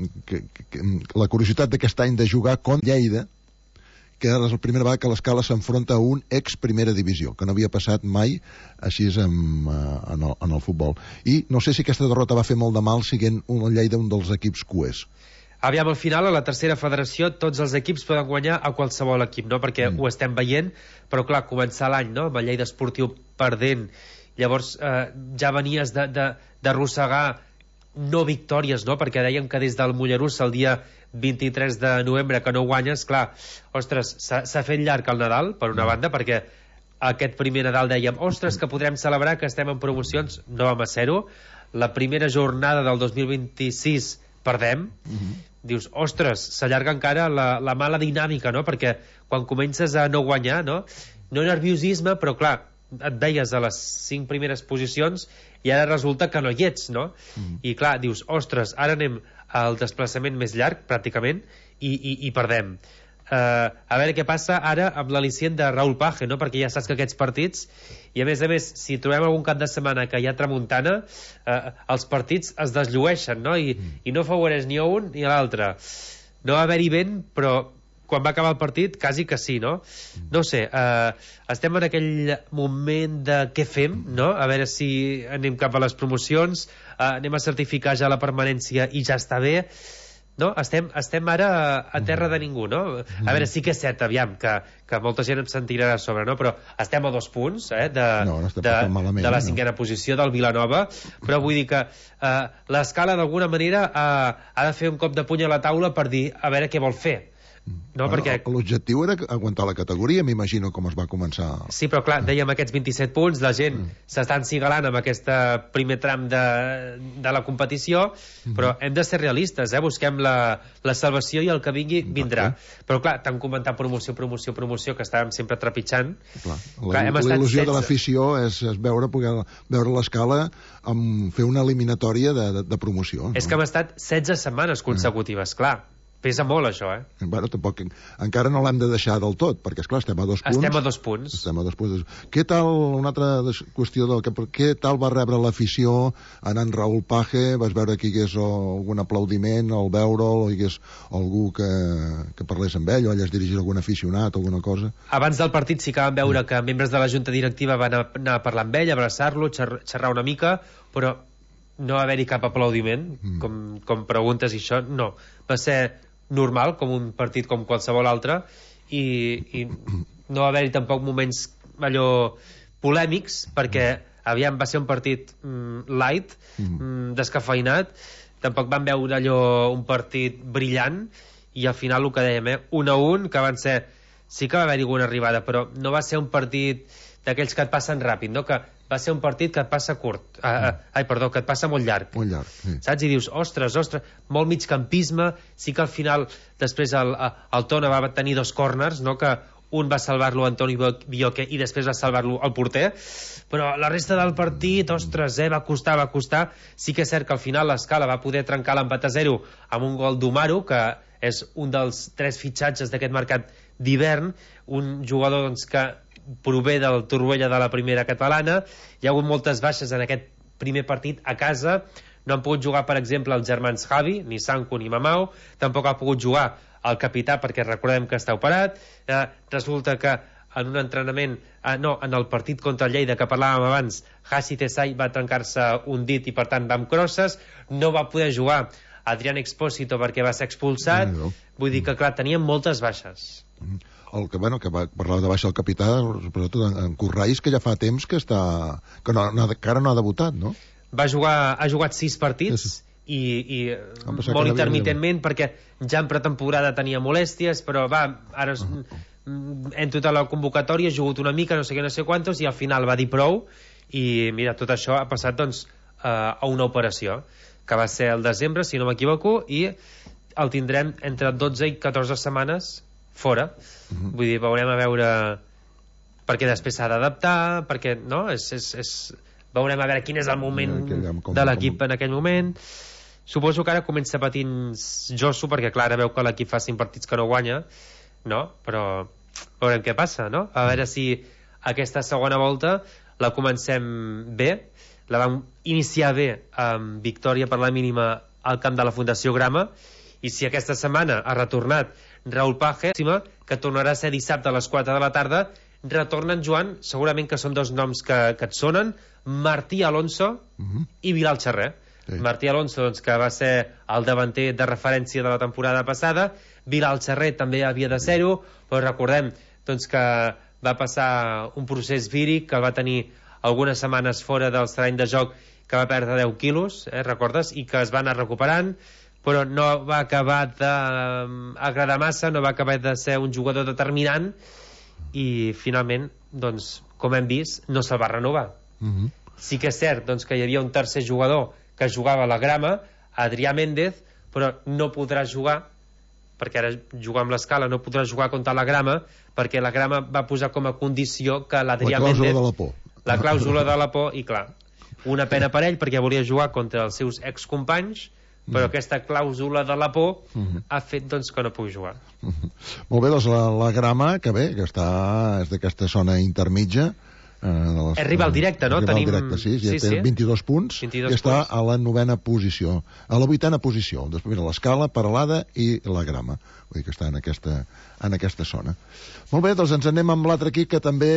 la curiositat d'aquest any de jugar contra Lleida, que és la primera vegada que l'escala s'enfronta a un ex-primera divisió, que no havia passat mai així en el futbol. I no sé si aquesta derrota va fer molt de mal siguent una Lleida un dels equips cuers. Aviam, al final, a la tercera federació, tots els equips poden guanyar a qualsevol equip, no? Perquè ho estem veient, però clar, començar l'any, no?, amb el Lleida Esportiu perdent, llavors ja venies d'arrossegar no victòries, no?, perquè dèiem que des del Mollerussa el dia 23 de novembre que no guanyes, clar, ostres, s'ha fet llarg el Nadal, per una banda, perquè aquest primer Nadal dèiem, ostres, que podrem celebrar que estem en promocions, no vam a ser-ho, la primera jornada del 2026 perdem, dius, ostres, s'allarga encara la mala dinàmica, no?, perquè quan comences a no guanyar, no nerviosisme, però clar, et veies a les 5 primeres posicions i ara resulta que no hi ets, no? I clar, dius, ostres, ara anem al desplaçament més llarg, pràcticament, i perdem. A veure què passa ara amb l'al·licient de Raúl Page, no? Perquè ja saps que aquests partits, i a més, si trobem algun cap de setmana que hi ha tramuntana, els partits es desllueixen, no? I no afavoreix ni a un ni a l'altre. No va haver-hi vent, però quan va acabar el partit, quasi que sí, no? No ho sé, estem en aquell moment de què fem, no? A veure si anem cap a les promocions, anem a certificar ja la permanència i ja està bé, no? Estem ara a terra de ningú, no? A veure, sí que és cert, aviam, que molta gent em sentirà a sobre, no? Però estem a 2 punts de la 5a posició del Vilanova, però vull dir que l'escala d'alguna manera ha de fer un cop de puny a la taula per dir a veure què vol fer. No, perquè l'objectiu era aguantar la categoria, m'imagino, com es va començar. Sí, però clar, dèiem aquests 27 punts, la gent s'està encigalant amb aquest primer tram de la competició, però hem de ser realistes, busquem la salvació i el que vingui vindrà. Però clar, tant comentar promoció, que estàvem sempre trepitjant. La il·lusió de l'afició és poder veure l'escala fer una eliminatòria de promoció. És que hem estat 16 setmanes consecutives, clar. Pesa molt, això, Bueno, tampoc, encara no l'hem de deixar del tot, perquè, esclar, estem a 2 punts. Estem a 2 punts. Estem a 2 punts. Què tal, una altra qüestió, què tal va rebre l'afició anant Raúl Page? Vas veure que hi hagués algun aplaudiment al veure'l, o hi hagués algú que parlés amb ell, o ell es dirigís a algun aficionat, alguna cosa? Abans del partit sí que vam veure que membres de la junta directiva van anar a parlar amb ell, abraçar-lo, xerrar una mica, però no va haver-hi cap aplaudiment, com preguntes i això, no. Va ser normal, com un partit com qualsevol altre, i no va haver-hi tampoc moments allò polèmics, perquè aviam va ser un partit light, descafeinat, tampoc van veure allò un partit brillant, i al final el que dèiem, 1-1, que van ser, sí que va haver-hi alguna arribada, però no va ser un partit d'aquells que et passen ràpid, no? Que va ser un partit que et passa curt, que et passa molt llarg. Molt llarg, sí. Saps? I dius, ostres, molt migcampisme, sí que al final, després el Tona va tenir 2 corners, no? Que un va salvar-lo Antoni Bioque i després va salvar-lo el porter, però la resta del partit, ostres, va costar. Sí que és cert que al final l'Escala va poder trencar l'empat a 0 amb un gol d'Umaru, que és un dels 3 fitxatges d'aquest mercat d'hivern, un jugador doncs, que prové del Torroella de la primera catalana. Hi ha hagut moltes baixes en aquest primer partit a casa. No han pogut jugar, per exemple, els germans Javi, ni Sanko ni Mamau. Tampoc ha pogut jugar el capità, perquè recordem que està operat. Resulta que en un entrenament, en el partit contra el Lleida que parlàvem abans, Hassi Tesai va trencar-se un dit i per tant va amb crosses. No va poder jugar Adrián Expósito perquè va ser expulsat. Vull dir que, clar, teníem moltes baixes. Que va parlar de baixa el capità, sobretot en Corrais, que ja fa temps que encara no ha debutat, no? Ha jugat 6 partits i molt intermitentment, perquè ja en pretemporada tenia molèsties, però ara en tota la convocatòria ha jugat una mica, no sé què, no sé quantos, i al final va dir prou, i mira, tot això ha passat doncs a una operació que va ser el desembre, si no m'equivoco, i el tindrem entre 12 i 14 setmanes fora. Vull dir, veurem a veure, perquè després s'ha d'adaptar, perquè no, veurem a veure quin és el moment de l'equip en aquell moment. Suposo que ara comença patint Josu, perquè clar, ara veu que l'equip fa 5 partits que no guanya, no? Però veurem què passa, no? A veure si aquesta segona volta la comencem bé. La vam iniciar bé amb victòria per la mínima al camp de la Fundació Grama, i si aquesta setmana ha retornat Raúl Page, que tornarà a ser dissabte a les 4 de la tarda, retornen, Joan, segurament que són 2 noms que et sonen, Martí Alonso i Bilal Charrer. Martí Alonso, doncs, que va ser el davanter de referència de la temporada passada, Bilal Charrer també havia de ser-ho, però recordem doncs, que va passar un procés víric, que el va tenir algunes setmanes fora del terreny de joc, que va perdre 10 quilos, recordes, i que es va anar recuperant, però no va acabar d'agradar massa, no va acabar de ser un jugador determinant, i finalment, doncs, com hem vist, no se'l va renovar. Sí que és cert doncs, que hi havia un tercer jugador que jugava a la Grama, Adrià Méndez, però no podrà jugar, perquè ara jugar amb l'Escala, no podrà jugar contra la Grama, perquè la Grama va posar com a condició que l'Adrià Méndez... La clàusula de la por. La clàusula de la por, i clar, una pena per ell, perquè volia jugar contra els seus excompanys, però aquesta clàusula de la por ha fet doncs, que no pugui jugar. Molt bé, doncs la Grama, que bé, que és d'aquesta zona intermitja, és rival directe, no? Rival directe, sí, té 22 punts, i està a la 9ª posició, a la 8ª posició. Després mira l'Escala, Peralada i la Grama. Vull dir que està en aquesta zona. Molt bé, doncs ens anem amb l'altre equip, que també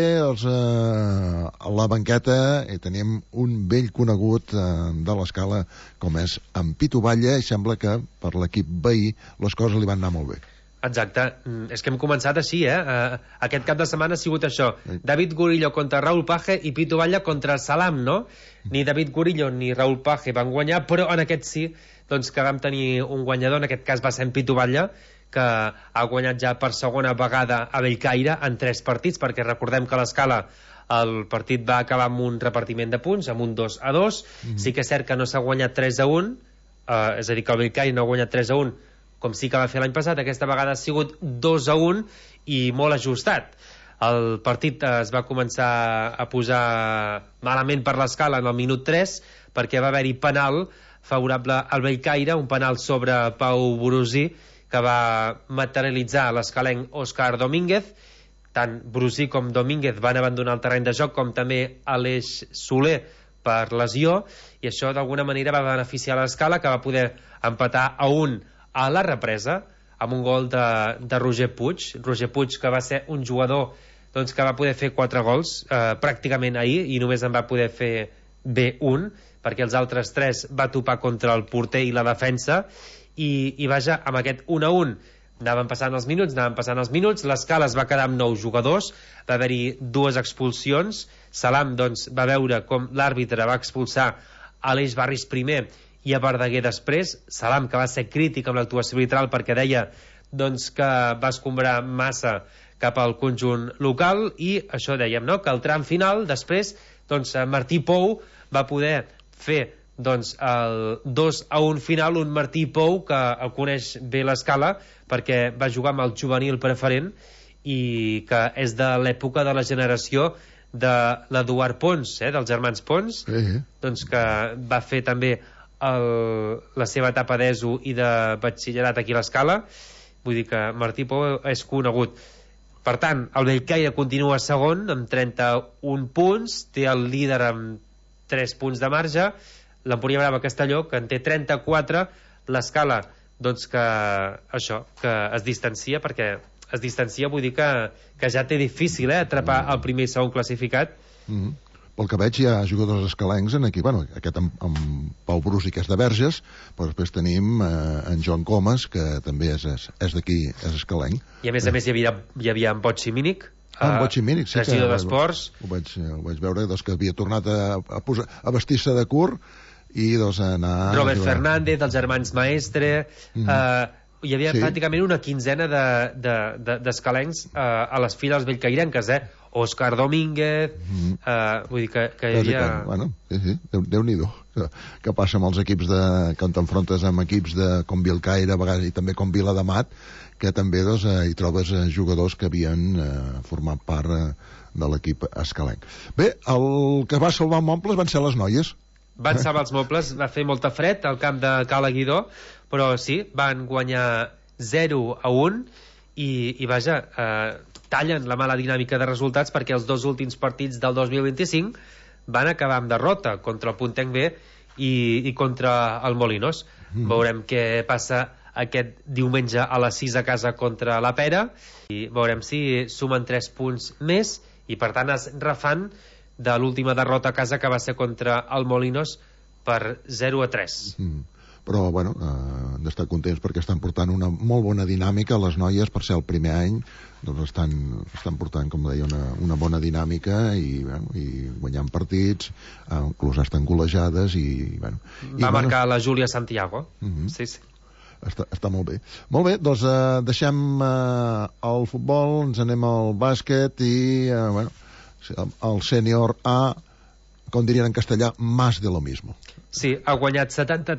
a la banqueta tenim un vell conegut de l'Escala, com és en Pitu Batlle, i sembla que per l'equip veí les coses li van anar molt bé. Exacte, és que hem començat així, aquest cap de setmana ha sigut això, David Gurillo contra Raúl Page i Pitu Batlle contra Salam, no? Ni David Gurillo ni Raúl Page van guanyar, però en aquest sí, doncs que vam tenir un guanyador, en aquest cas va ser en Pitu Batlle, que ha guanyat ja per segona vegada a Bellcaire en 3 partits, perquè recordem que a l'Escala el partit va acabar amb un repartiment de punts, amb un 2-2, sí que és cert que no s'ha guanyat 3-1, és a dir, que el Bellcaire no ha guanyat 3-1, com sí que va fer l'any passat. Aquesta vegada ha sigut 2-1 i molt ajustat. El partit es va començar a posar malament per l'Escala en el minut 3, perquè va haver-hi penal favorable al Bellcaire, un penal sobre Pau Borosí, que va materialitzar l'escalenc Òscar Domínguez. Tant Brusí com Domínguez van abandonar el terreny de joc, com també Aleix Soler per lesió, i això d'alguna manera va beneficiar l'Escala, que va poder empatar a 1 a la represa amb un gol de Roger Puig, que va ser un jugador doncs, que va poder fer 4 gols pràcticament ahir, i només en va poder fer bé un, perquè els altres 3 va topar contra el porter i la defensa, i vaja, amb aquest 1-1 anaven passant els minuts, l'Escala es va quedar amb 9 jugadors, va haver-hi 2 expulsions. Salam doncs, va veure com l'àrbitre va expulsar Aleix Barris primer i a Verdaguer després. Salam, que va ser crític amb l'actuació arbitral perquè deia doncs, que va escombrar massa cap al conjunt local, i això dèiem, no? Que al tram final després doncs, Martí Pou va poder fer doncs, el 2-1 final, un Martí Pou que el coneix bé l'Escala perquè va jugar amb el juvenil preferent i que és de l'època de la generació de l'Eduard Pons, dels germans Pons, doncs que va fer també la seva etapa d'ESO i de batxillerat aquí a l'Escala. Vull dir que Martí Pou és conegut. Per tant, el Bellcaire continua segon amb 31 punts, té el líder amb 3 punts de marge, l'Empúria Brava Castelló, que en té 34, l'Escala, doncs que això, que es distancia, perquè es distancia, vull dir que ja té difícil atrapar el primer i segon classificat. Pel que veig hi ha jugadors escalencs en aquí, bueno, aquest amb Pau Brusi, que és de Verges, però després tenim en Joan Comas, que també és d'aquí, és escalenc. I a més hi havia en Botxi Mínic, en Botxi Mínic, sí, regidor d'Esports. Ho vaig veure, doncs, que havia tornat a vestir-se de curt i doncs anar... Robert Fernández, dels germans Maestre... Hi havia pràcticament una quinzena d'escalencs a les files bellcairenques, Òscar Domínguez, vull dir que hi havia... Bueno, sí, Déu-n'hi-do, que passa amb els equips quan t'enfrontes amb equips com Bellcaire, a vegades, i també com Viladamat, que també hi trobes jugadors que havien format part de l'equip escalenc. Bé, el que va salvar Montbles van ser les noies. Van salvar els Montbles, va fer molta fred al camp de Cala Guidó, però sí, van guanyar 0-1 i vaja, tallen la mala dinàmica de resultats, perquè els 2 últims partits del 2025 van acabar amb derrota contra el Puntenc B i contra el Molinos. Veurem què passa aquest diumenge a les 6 a casa contra la Pera, i veurem si sumen 3 punts més i per tant es refan de l'última derrota a casa, que va ser contra el Molinos per 0-3. Però, bueno, hem d'estar contents perquè estan portant una molt bona dinàmica. Les noies, per ser el primer any, doncs estan portant, com deia, una bona dinàmica i guanyant partits, inclús estan golejades i, bueno... Va marcar la Júlia Santiago. Sí. Està molt bé. Molt bé, doncs deixem el futbol, ens anem al bàsquet i, bueno, el sènior A, com dirien en castellà, más de lo mismo. Sí, ha guanyat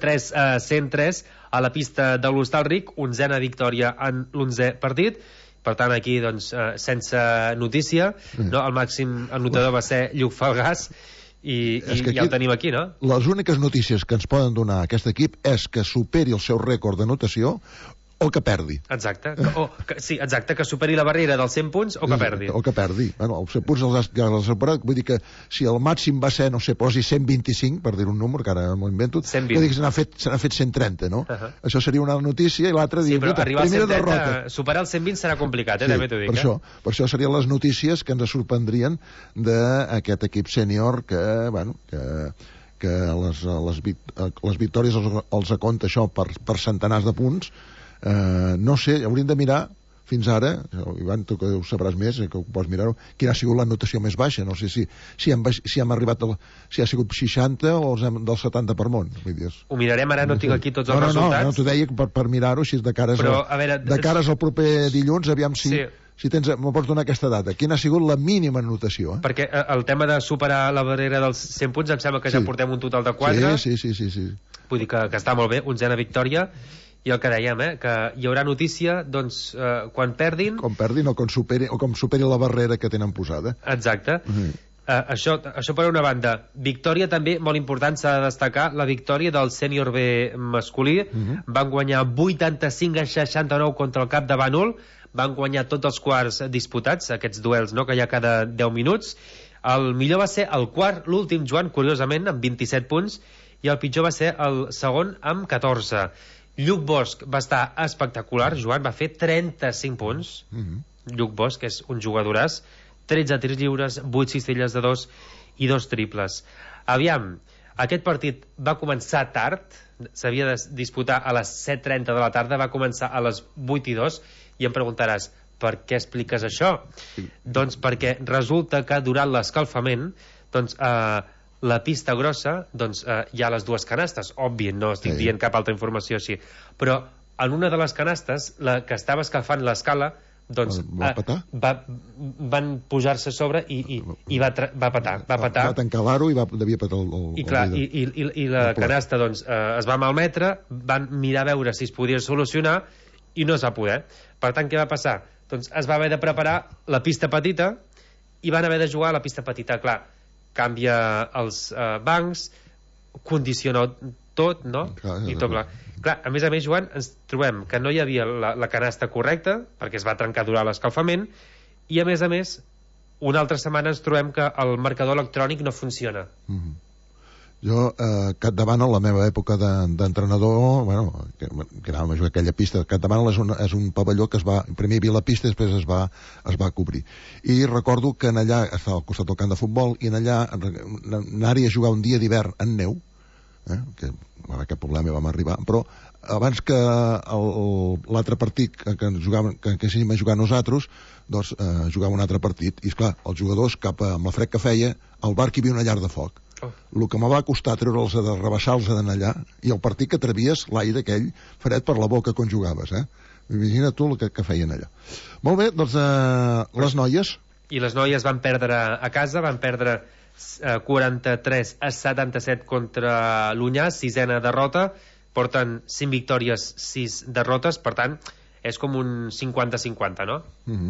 73-103 a la pista de l'Hostalric, 11a victòria en l'11è partit. Per tant, aquí, doncs, sense notícia, no? El màxim anotador va ser Lluc Falgàs, i ja el tenim aquí, no? Les úniques notícies que ens poden donar aquest equip és que superi el seu rècord d'anotació o que perdi. Exacte. Exacte, que superi la barrera dels 100 punts o que perdi. O que perdi. Bueno, els 100 punts els superat, vull dir que si el màxim va ser, no sé, posi 125, per dir un número, que ara m'ho invento, que dic que se n'ha fet 130, no? Això seria una notícia i l'altra diu... Sí, però arribar al 130, superar el 120 serà complicat, també t'ho dic. Per això serien les notícies que ens sorprendrien d'aquest equip sènior que, bueno, que les victòries els acompta això per centenars de punts. No sé, hauríem de mirar fins ara, Ivan, tu que ho sabràs més, que ho pots mirar-ho, quina ha sigut la notació més baixa. No sé si hem arribat si ha sigut 60 o del 70 per món. Ho mirarem, ara no tinc aquí tots els resultats. No, t'ho deia per mirar-ho així de cares al proper dilluns, aviam si me pots donar aquesta data. Quina ha sigut la mínima notació? Perquè el tema de superar la barrera dels 100 punts em sembla que ja portem un total de 4. Sí. Vull dir que està molt bé, 11a victòria. I el que dèiem, que hi haurà notícia, doncs, quan perdin... Com perdin o com superi la barrera que tenen posada. Exacte. això per una banda. Victòria també, molt important, s'ha de destacar la victòria del sènior B masculí. Van guanyar 85-69 contra el Cap de Bànol, van guanyar tots els quarts disputats, aquests duels, no?, que hi ha cada 10 minuts. El millor va ser el quart, l'últim, Joan, curiosament, amb 27 punts, i el pitjor va ser el segon amb 14. Lluc Bosch va estar espectacular, Joan, va fer 35 punts. Lluc Bosch és un jugadoràs, 13 tirs lliures, 8 cistelles de 2 i 2 triples. Aviam, aquest partit va començar tard, s'havia de disputar a les 7:30 de la tarda, va començar a les 8:02, i em preguntaràs, per què expliques això? Doncs perquè resulta que durant l'escalfament, doncs, la pista grossa, doncs, hi ha les dues canastes, òbvi, no estic dient cap altra informació així, però en una de les canastes, la que estava escalfant l'escala, doncs van pujar-se a sobre i va petar. Va tancar l'aro i devia petar el... I la canasta doncs, es va malmetre, van mirar a veure si es podia solucionar i no es va poder. Per tant, què va passar? Doncs es va haver de preparar la pista petita i van haver de jugar a la pista petita. Clar, canvia els bancs, condiciona tot, no? I tot clar. Clar, a més, Joan, ens trobem que no hi havia la canasta correcta, perquè es va trencar durant l'escalfament, i a més, una altra setmana ens trobem que el marcador electrònic no funciona. Jo, Capdavant, en la meva època d'entrenador, bueno, que anàvem a jugar aquella pista, Capdavant és un pavelló que primer hi havia la pista i després es va cobrir. I recordo que en allà, estava al costat del camp de futbol, i en allà anar-hi a jugar un dia d'hivern en neu, que aquest problema vam arribar, però abans que l'altre partit que anéssim a jugar nosaltres, doncs jugava un altre partit, i esclar, els jugadors, amb la fred que feia, al bar hi havia una llar de foc. El que me va costar treure'ls de rebaixar-los d'allà, i el partit que trevies l'aire aquell fred per la boca quan jugaves, imagina tu el que feien allà. Molt bé, doncs les noies. I les noies van perdre a casa, van perdre 43-77 contra l'Unyà, 6ena derrota, porten 5 victòries, 6 derrotes, per tant és com un 50-50, no?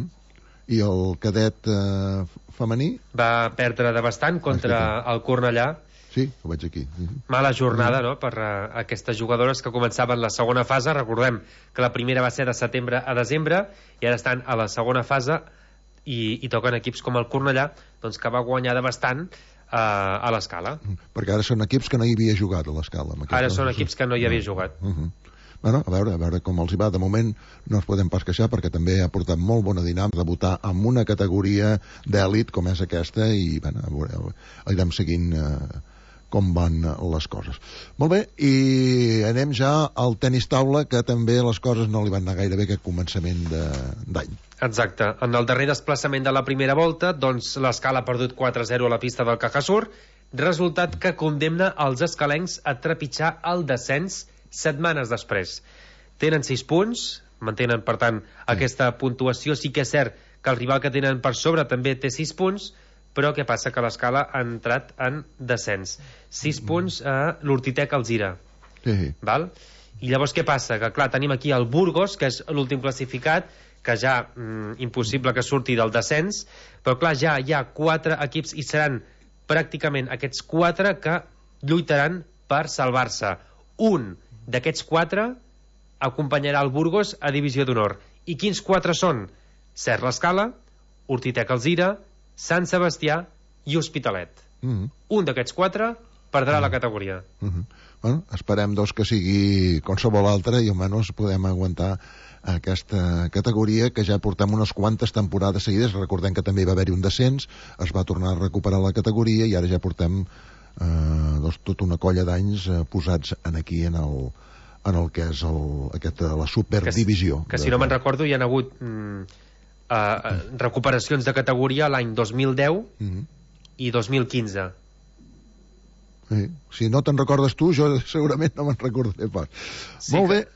I el cadet femení? Va perdre de bastant contra el Cornellà. Sí, ho veig aquí. Mala jornada, no?, per aquestes jugadores que començaven la segona fase. Recordem que la primera va ser de setembre a desembre i ara estan a la segona fase i toquen equips com el Cornellà, doncs, que va guanyar de bastant a l'Escala. Perquè ara són equips que no hi havia jugat a l'Escala. Ara són equips que no hi havia jugat. Bueno, a veure com els hi va. De moment no ens podem pas queixar perquè també ha portat molt bona dinàmica debutar en una categoria d'èlit com és aquesta i bueno, anirem seguint com van les coses. Molt bé, i anem ja al tenis taula, que també les coses no li van anar gaire bé aquest començament d'any. Exacte. En el darrer desplaçament de la primera volta, doncs l'Escala ha perdut 4-0 a la pista del Cajasur, resultat que condemna els escalencs a trepitjar el descens setmanes després. Tenen 6 punts, mantenen, per tant, aquesta puntuació. Sí que és cert que el rival que tenen per sobre també té 6 punts, però què passa? Que l'Escala ha entrat en descens. 6 punts a l'Urtitec Alzira. Val? I llavors què passa? Que clar, tenim aquí el Burgos, que és l'últim classificat, que ja impossible que surti del descens, però clar, ja hi ha 4 equips i seran pràcticament aquests 4 que lluitaran per salvar-se. Un d'aquests 4 acompanyarà el Burgos a Divisió d'Honor. I quins 4 són? Cert l'Escala, Urtitec Alzira, Sant Sebastià i Hospitalet. Un d'aquests 4 perdrà la categoria. Bueno, esperem doncs que sigui qualsevol altra i almenys podem aguantar aquesta categoria que ja portem unes quantes temporades seguides. Recordem que també va haver-hi un descens, es va tornar a recuperar la categoria i ara ja portem tota una colla d'anys posats aquí en el que és la superdivisió. Que si no me'n recordo hi ha hagut recuperacions de categoria l'any 2010 i 2015. Si no te'n recordes tu, jo segurament no me'n recordaré pas. Molt bé.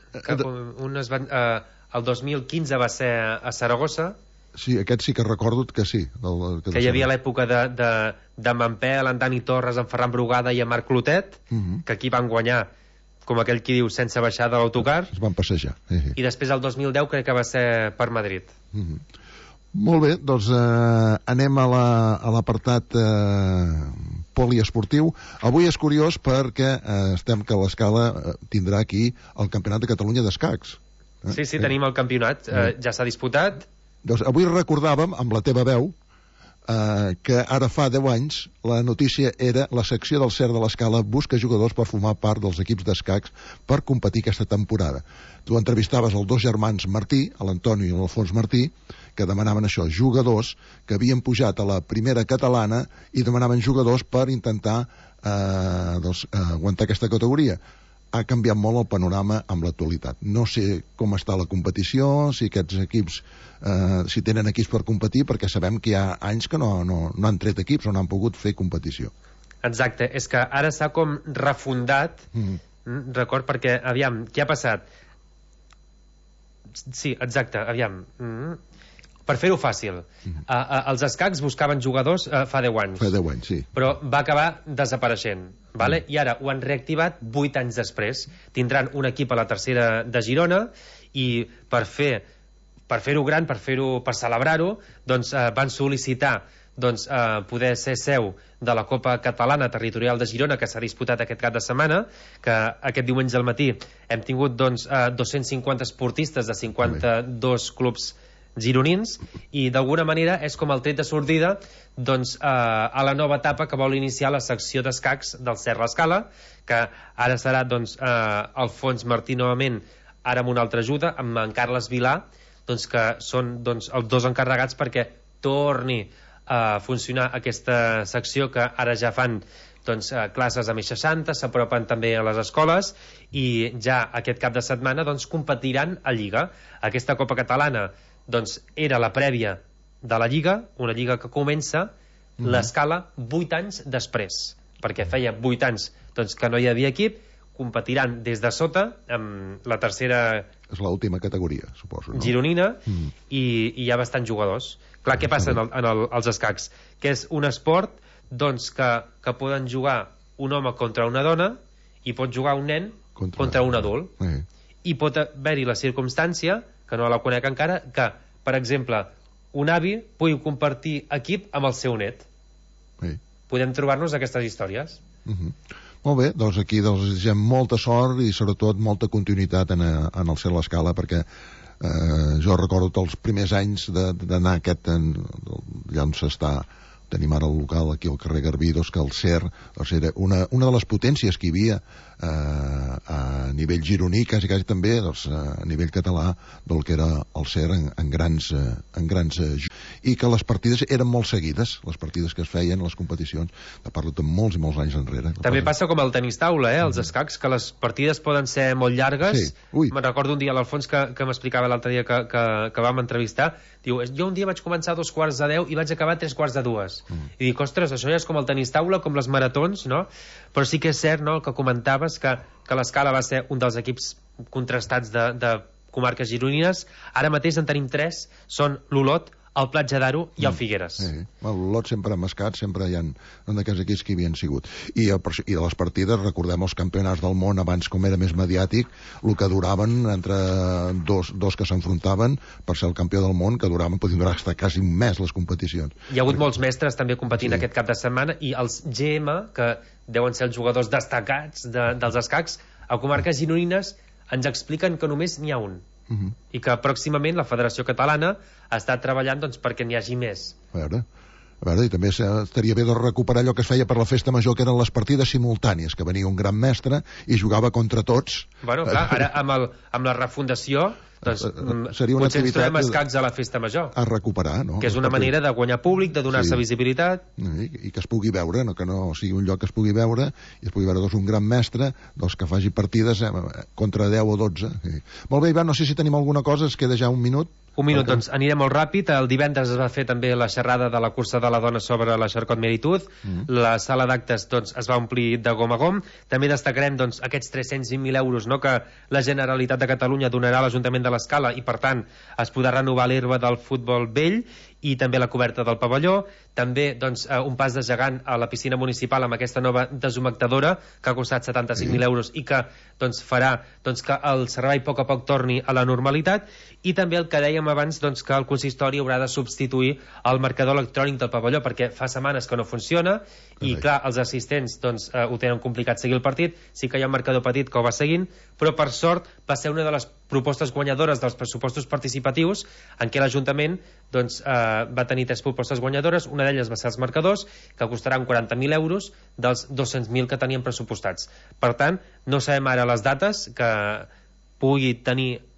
El 2015 va ser a Saragossa. Sí, aquest sí que recordo que sí. Que hi havia l'època de Mampel, en Dani Torres, en Ferran Brugada i en Marc Clotet, que aquí van guanyar, com aquell qui diu, sense baixar de l'autocar. Es van passejar. I després el 2010 crec que va ser per Madrid. Molt bé, doncs anem a l'apartat poliesportiu. Avui és curiós perquè que l'Escala tindrà aquí el Campionat de Catalunya d'escacs. Sí, tenim el campionat, ja s'ha disputat. Doncs avui recordàvem, amb la teva veu, que ara fa 10 anys la notícia era la secció del CER de l'Escala busca jugadors per formar part dels equips d'escacs per competir aquesta temporada. Tu entrevistaves els dos germans Martí, l'Antoni i l'Alfons Martí, que demanaven això, jugadors que havien pujat a la primera catalana i demanaven jugadors per intentar aguantar aquesta categoria. Ha canviat molt el panorama amb l'actualitat. No sé com està la competició, si aquests equips si tenen equips per competir, perquè sabem que hi ha anys que no han tret equips o no han pogut fer competició. Exacte, és que ara s'ha com refundat, record, perquè, aviam, què ha passat? Sí, exacte, aviam. Per fer-ho fàcil, els escacs buscaven jugadors fa 10 anys. Fa 10 anys, sí. Però va acabar desapareixent, vale? I ara ho han reactivat 8 anys després. Tindran un equip a la tercera de Girona i per fer-ho gran, per celebrar-ho, doncs van sol·licitar poder ser seu de la Copa Catalana Territorial de Girona, que s'ha disputat aquest cap de setmana, que aquest diumenge al matí hem tingut 250 esportistes de 52 clubs gironins, i d'alguna manera és com el tret de sortida a la nova etapa que vol iniciar la secció d'escacs del CER l'Escala, que ara serà Alfons Martí novament, ara amb una altra ajuda, amb en Carles Vilà, que són els dos encarregats perquè torni a funcionar aquesta secció, que ara ja fan classes a més 60, s'apropen també a les escoles, i ja aquest cap de setmana competiran a Lliga. Aquesta Copa Catalana era la prèvia de la Lliga, una Lliga que comença l'Escala 8 anys després, perquè feia 8 anys que no hi havia equip. Competiran des de sota amb la tercera... És l'última categoria, suposo, no? Gironina, i hi ha bastants jugadors. Clar, què passa als escacs? Que és un esport que poden jugar un home contra una dona i pot jugar un nen contra un adult. I pot haver-hi la circumstància, que no la conec encara, que, per exemple, un avi pugui compartir equip amb el seu net. Podem trobar-nos aquestes històries. Molt bé, doncs aquí desitgem molta sort i sobretot molta continuïtat en el CER l'Escala, perquè jo recordo els primers anys d'anar allà on s'està, tenim ara el local aquí al carrer Garbí, que el CER era una de les potències que hi havia a nivell gironí, quasi també a nivell català, del que era el CER en grans i que les partides eren molt seguides, les partides que es feien, les competicions, parlo de molts i molts anys enrere. També passa com el tenis taula, els escacs, que les partides poden ser molt llargues. Me'n recordo un dia l'Alfons que m'explicava l'altre dia que vam entrevistar, diu, jo un dia vaig començar a 2:45 i vaig acabar a 3:45. I dic, ostres, això ja és com el tenis taula, com les maratons, no? Però sí que és cert, no?, el que comentaves, que l'Escala va ser un dels equips contrastats de comarques gironines. Ara mateix en tenim 3, són l'Olot, el Platja d'Aro i el Figueres. L'Olot sempre ha mascat, sempre hi ha un d'aquests equips que hi havien sigut. I les partides, recordem els campionats del món, abans com era més mediàtic, el que duraven entre dos que s'enfrontaven per ser el campió del món, que podien durar fins quasi un mes les competicions. Hi ha hagut molts mestres també competint aquest cap de setmana, i els GM, que deuen ser els jugadors destacats dels escacs, a comarques gironines ens expliquen que només n'hi ha un. I que pròximament la Federació Catalana està treballant perquè n'hi hagi més. A veure, i també estaria bé de recuperar allò que es feia per la festa major, que eren les partides simultànies, que venia un gran mestre i jugava contra tots. Bueno, clar, ara amb la refundació seria una potser ens trobem escacs a la festa major a recuperar, no? Que és una manera de guanyar públic, de donar-se visibilitat i que es pugui veure, que no sigui un lloc que es pugui veure i es pugui veure un gran mestre que faci partides contra 10 o 12. Molt bé, Ivan, no sé si tenim alguna cosa, es queda ja un minut. Un minut, doncs aniré molt ràpid. El divendres es va fer també la xerrada de la cursa de la dona sobre la Xarcot Meritud. La sala d'actes es va omplir de gom a gom. També destacarem aquests 320.000 euros que la Generalitat de Catalunya donarà a l'Ajuntament de l'Escala, i per tant es podrà renovar l'herba del futbol vell. i també la coberta del pavelló, també doncs, un pas de gegant a la piscina municipal amb aquesta nova deshumectadora que ha costat 75.000 euros i que doncs, farà doncs, que el servei a poc torni a la normalitat, i també el que dèiem abans doncs, que el consistori haurà de substituir el marcador electrònic del pavelló perquè fa setmanes que no funciona i clar, els assistents doncs, ho tenen complicat seguir el partit, sí que hi ha un marcador petit que ho va seguint, però per sort va ser una de les propostes guanyadores dels pressupostos participatius en què l'Ajuntament doncs, va tenir 3 propostes guanyadores, una d'elles va ser els marcadors que costaran 40.000 euros dels 200.000 que tenien pressupostats. Per tant, no sabem ara les dates que pugui tenir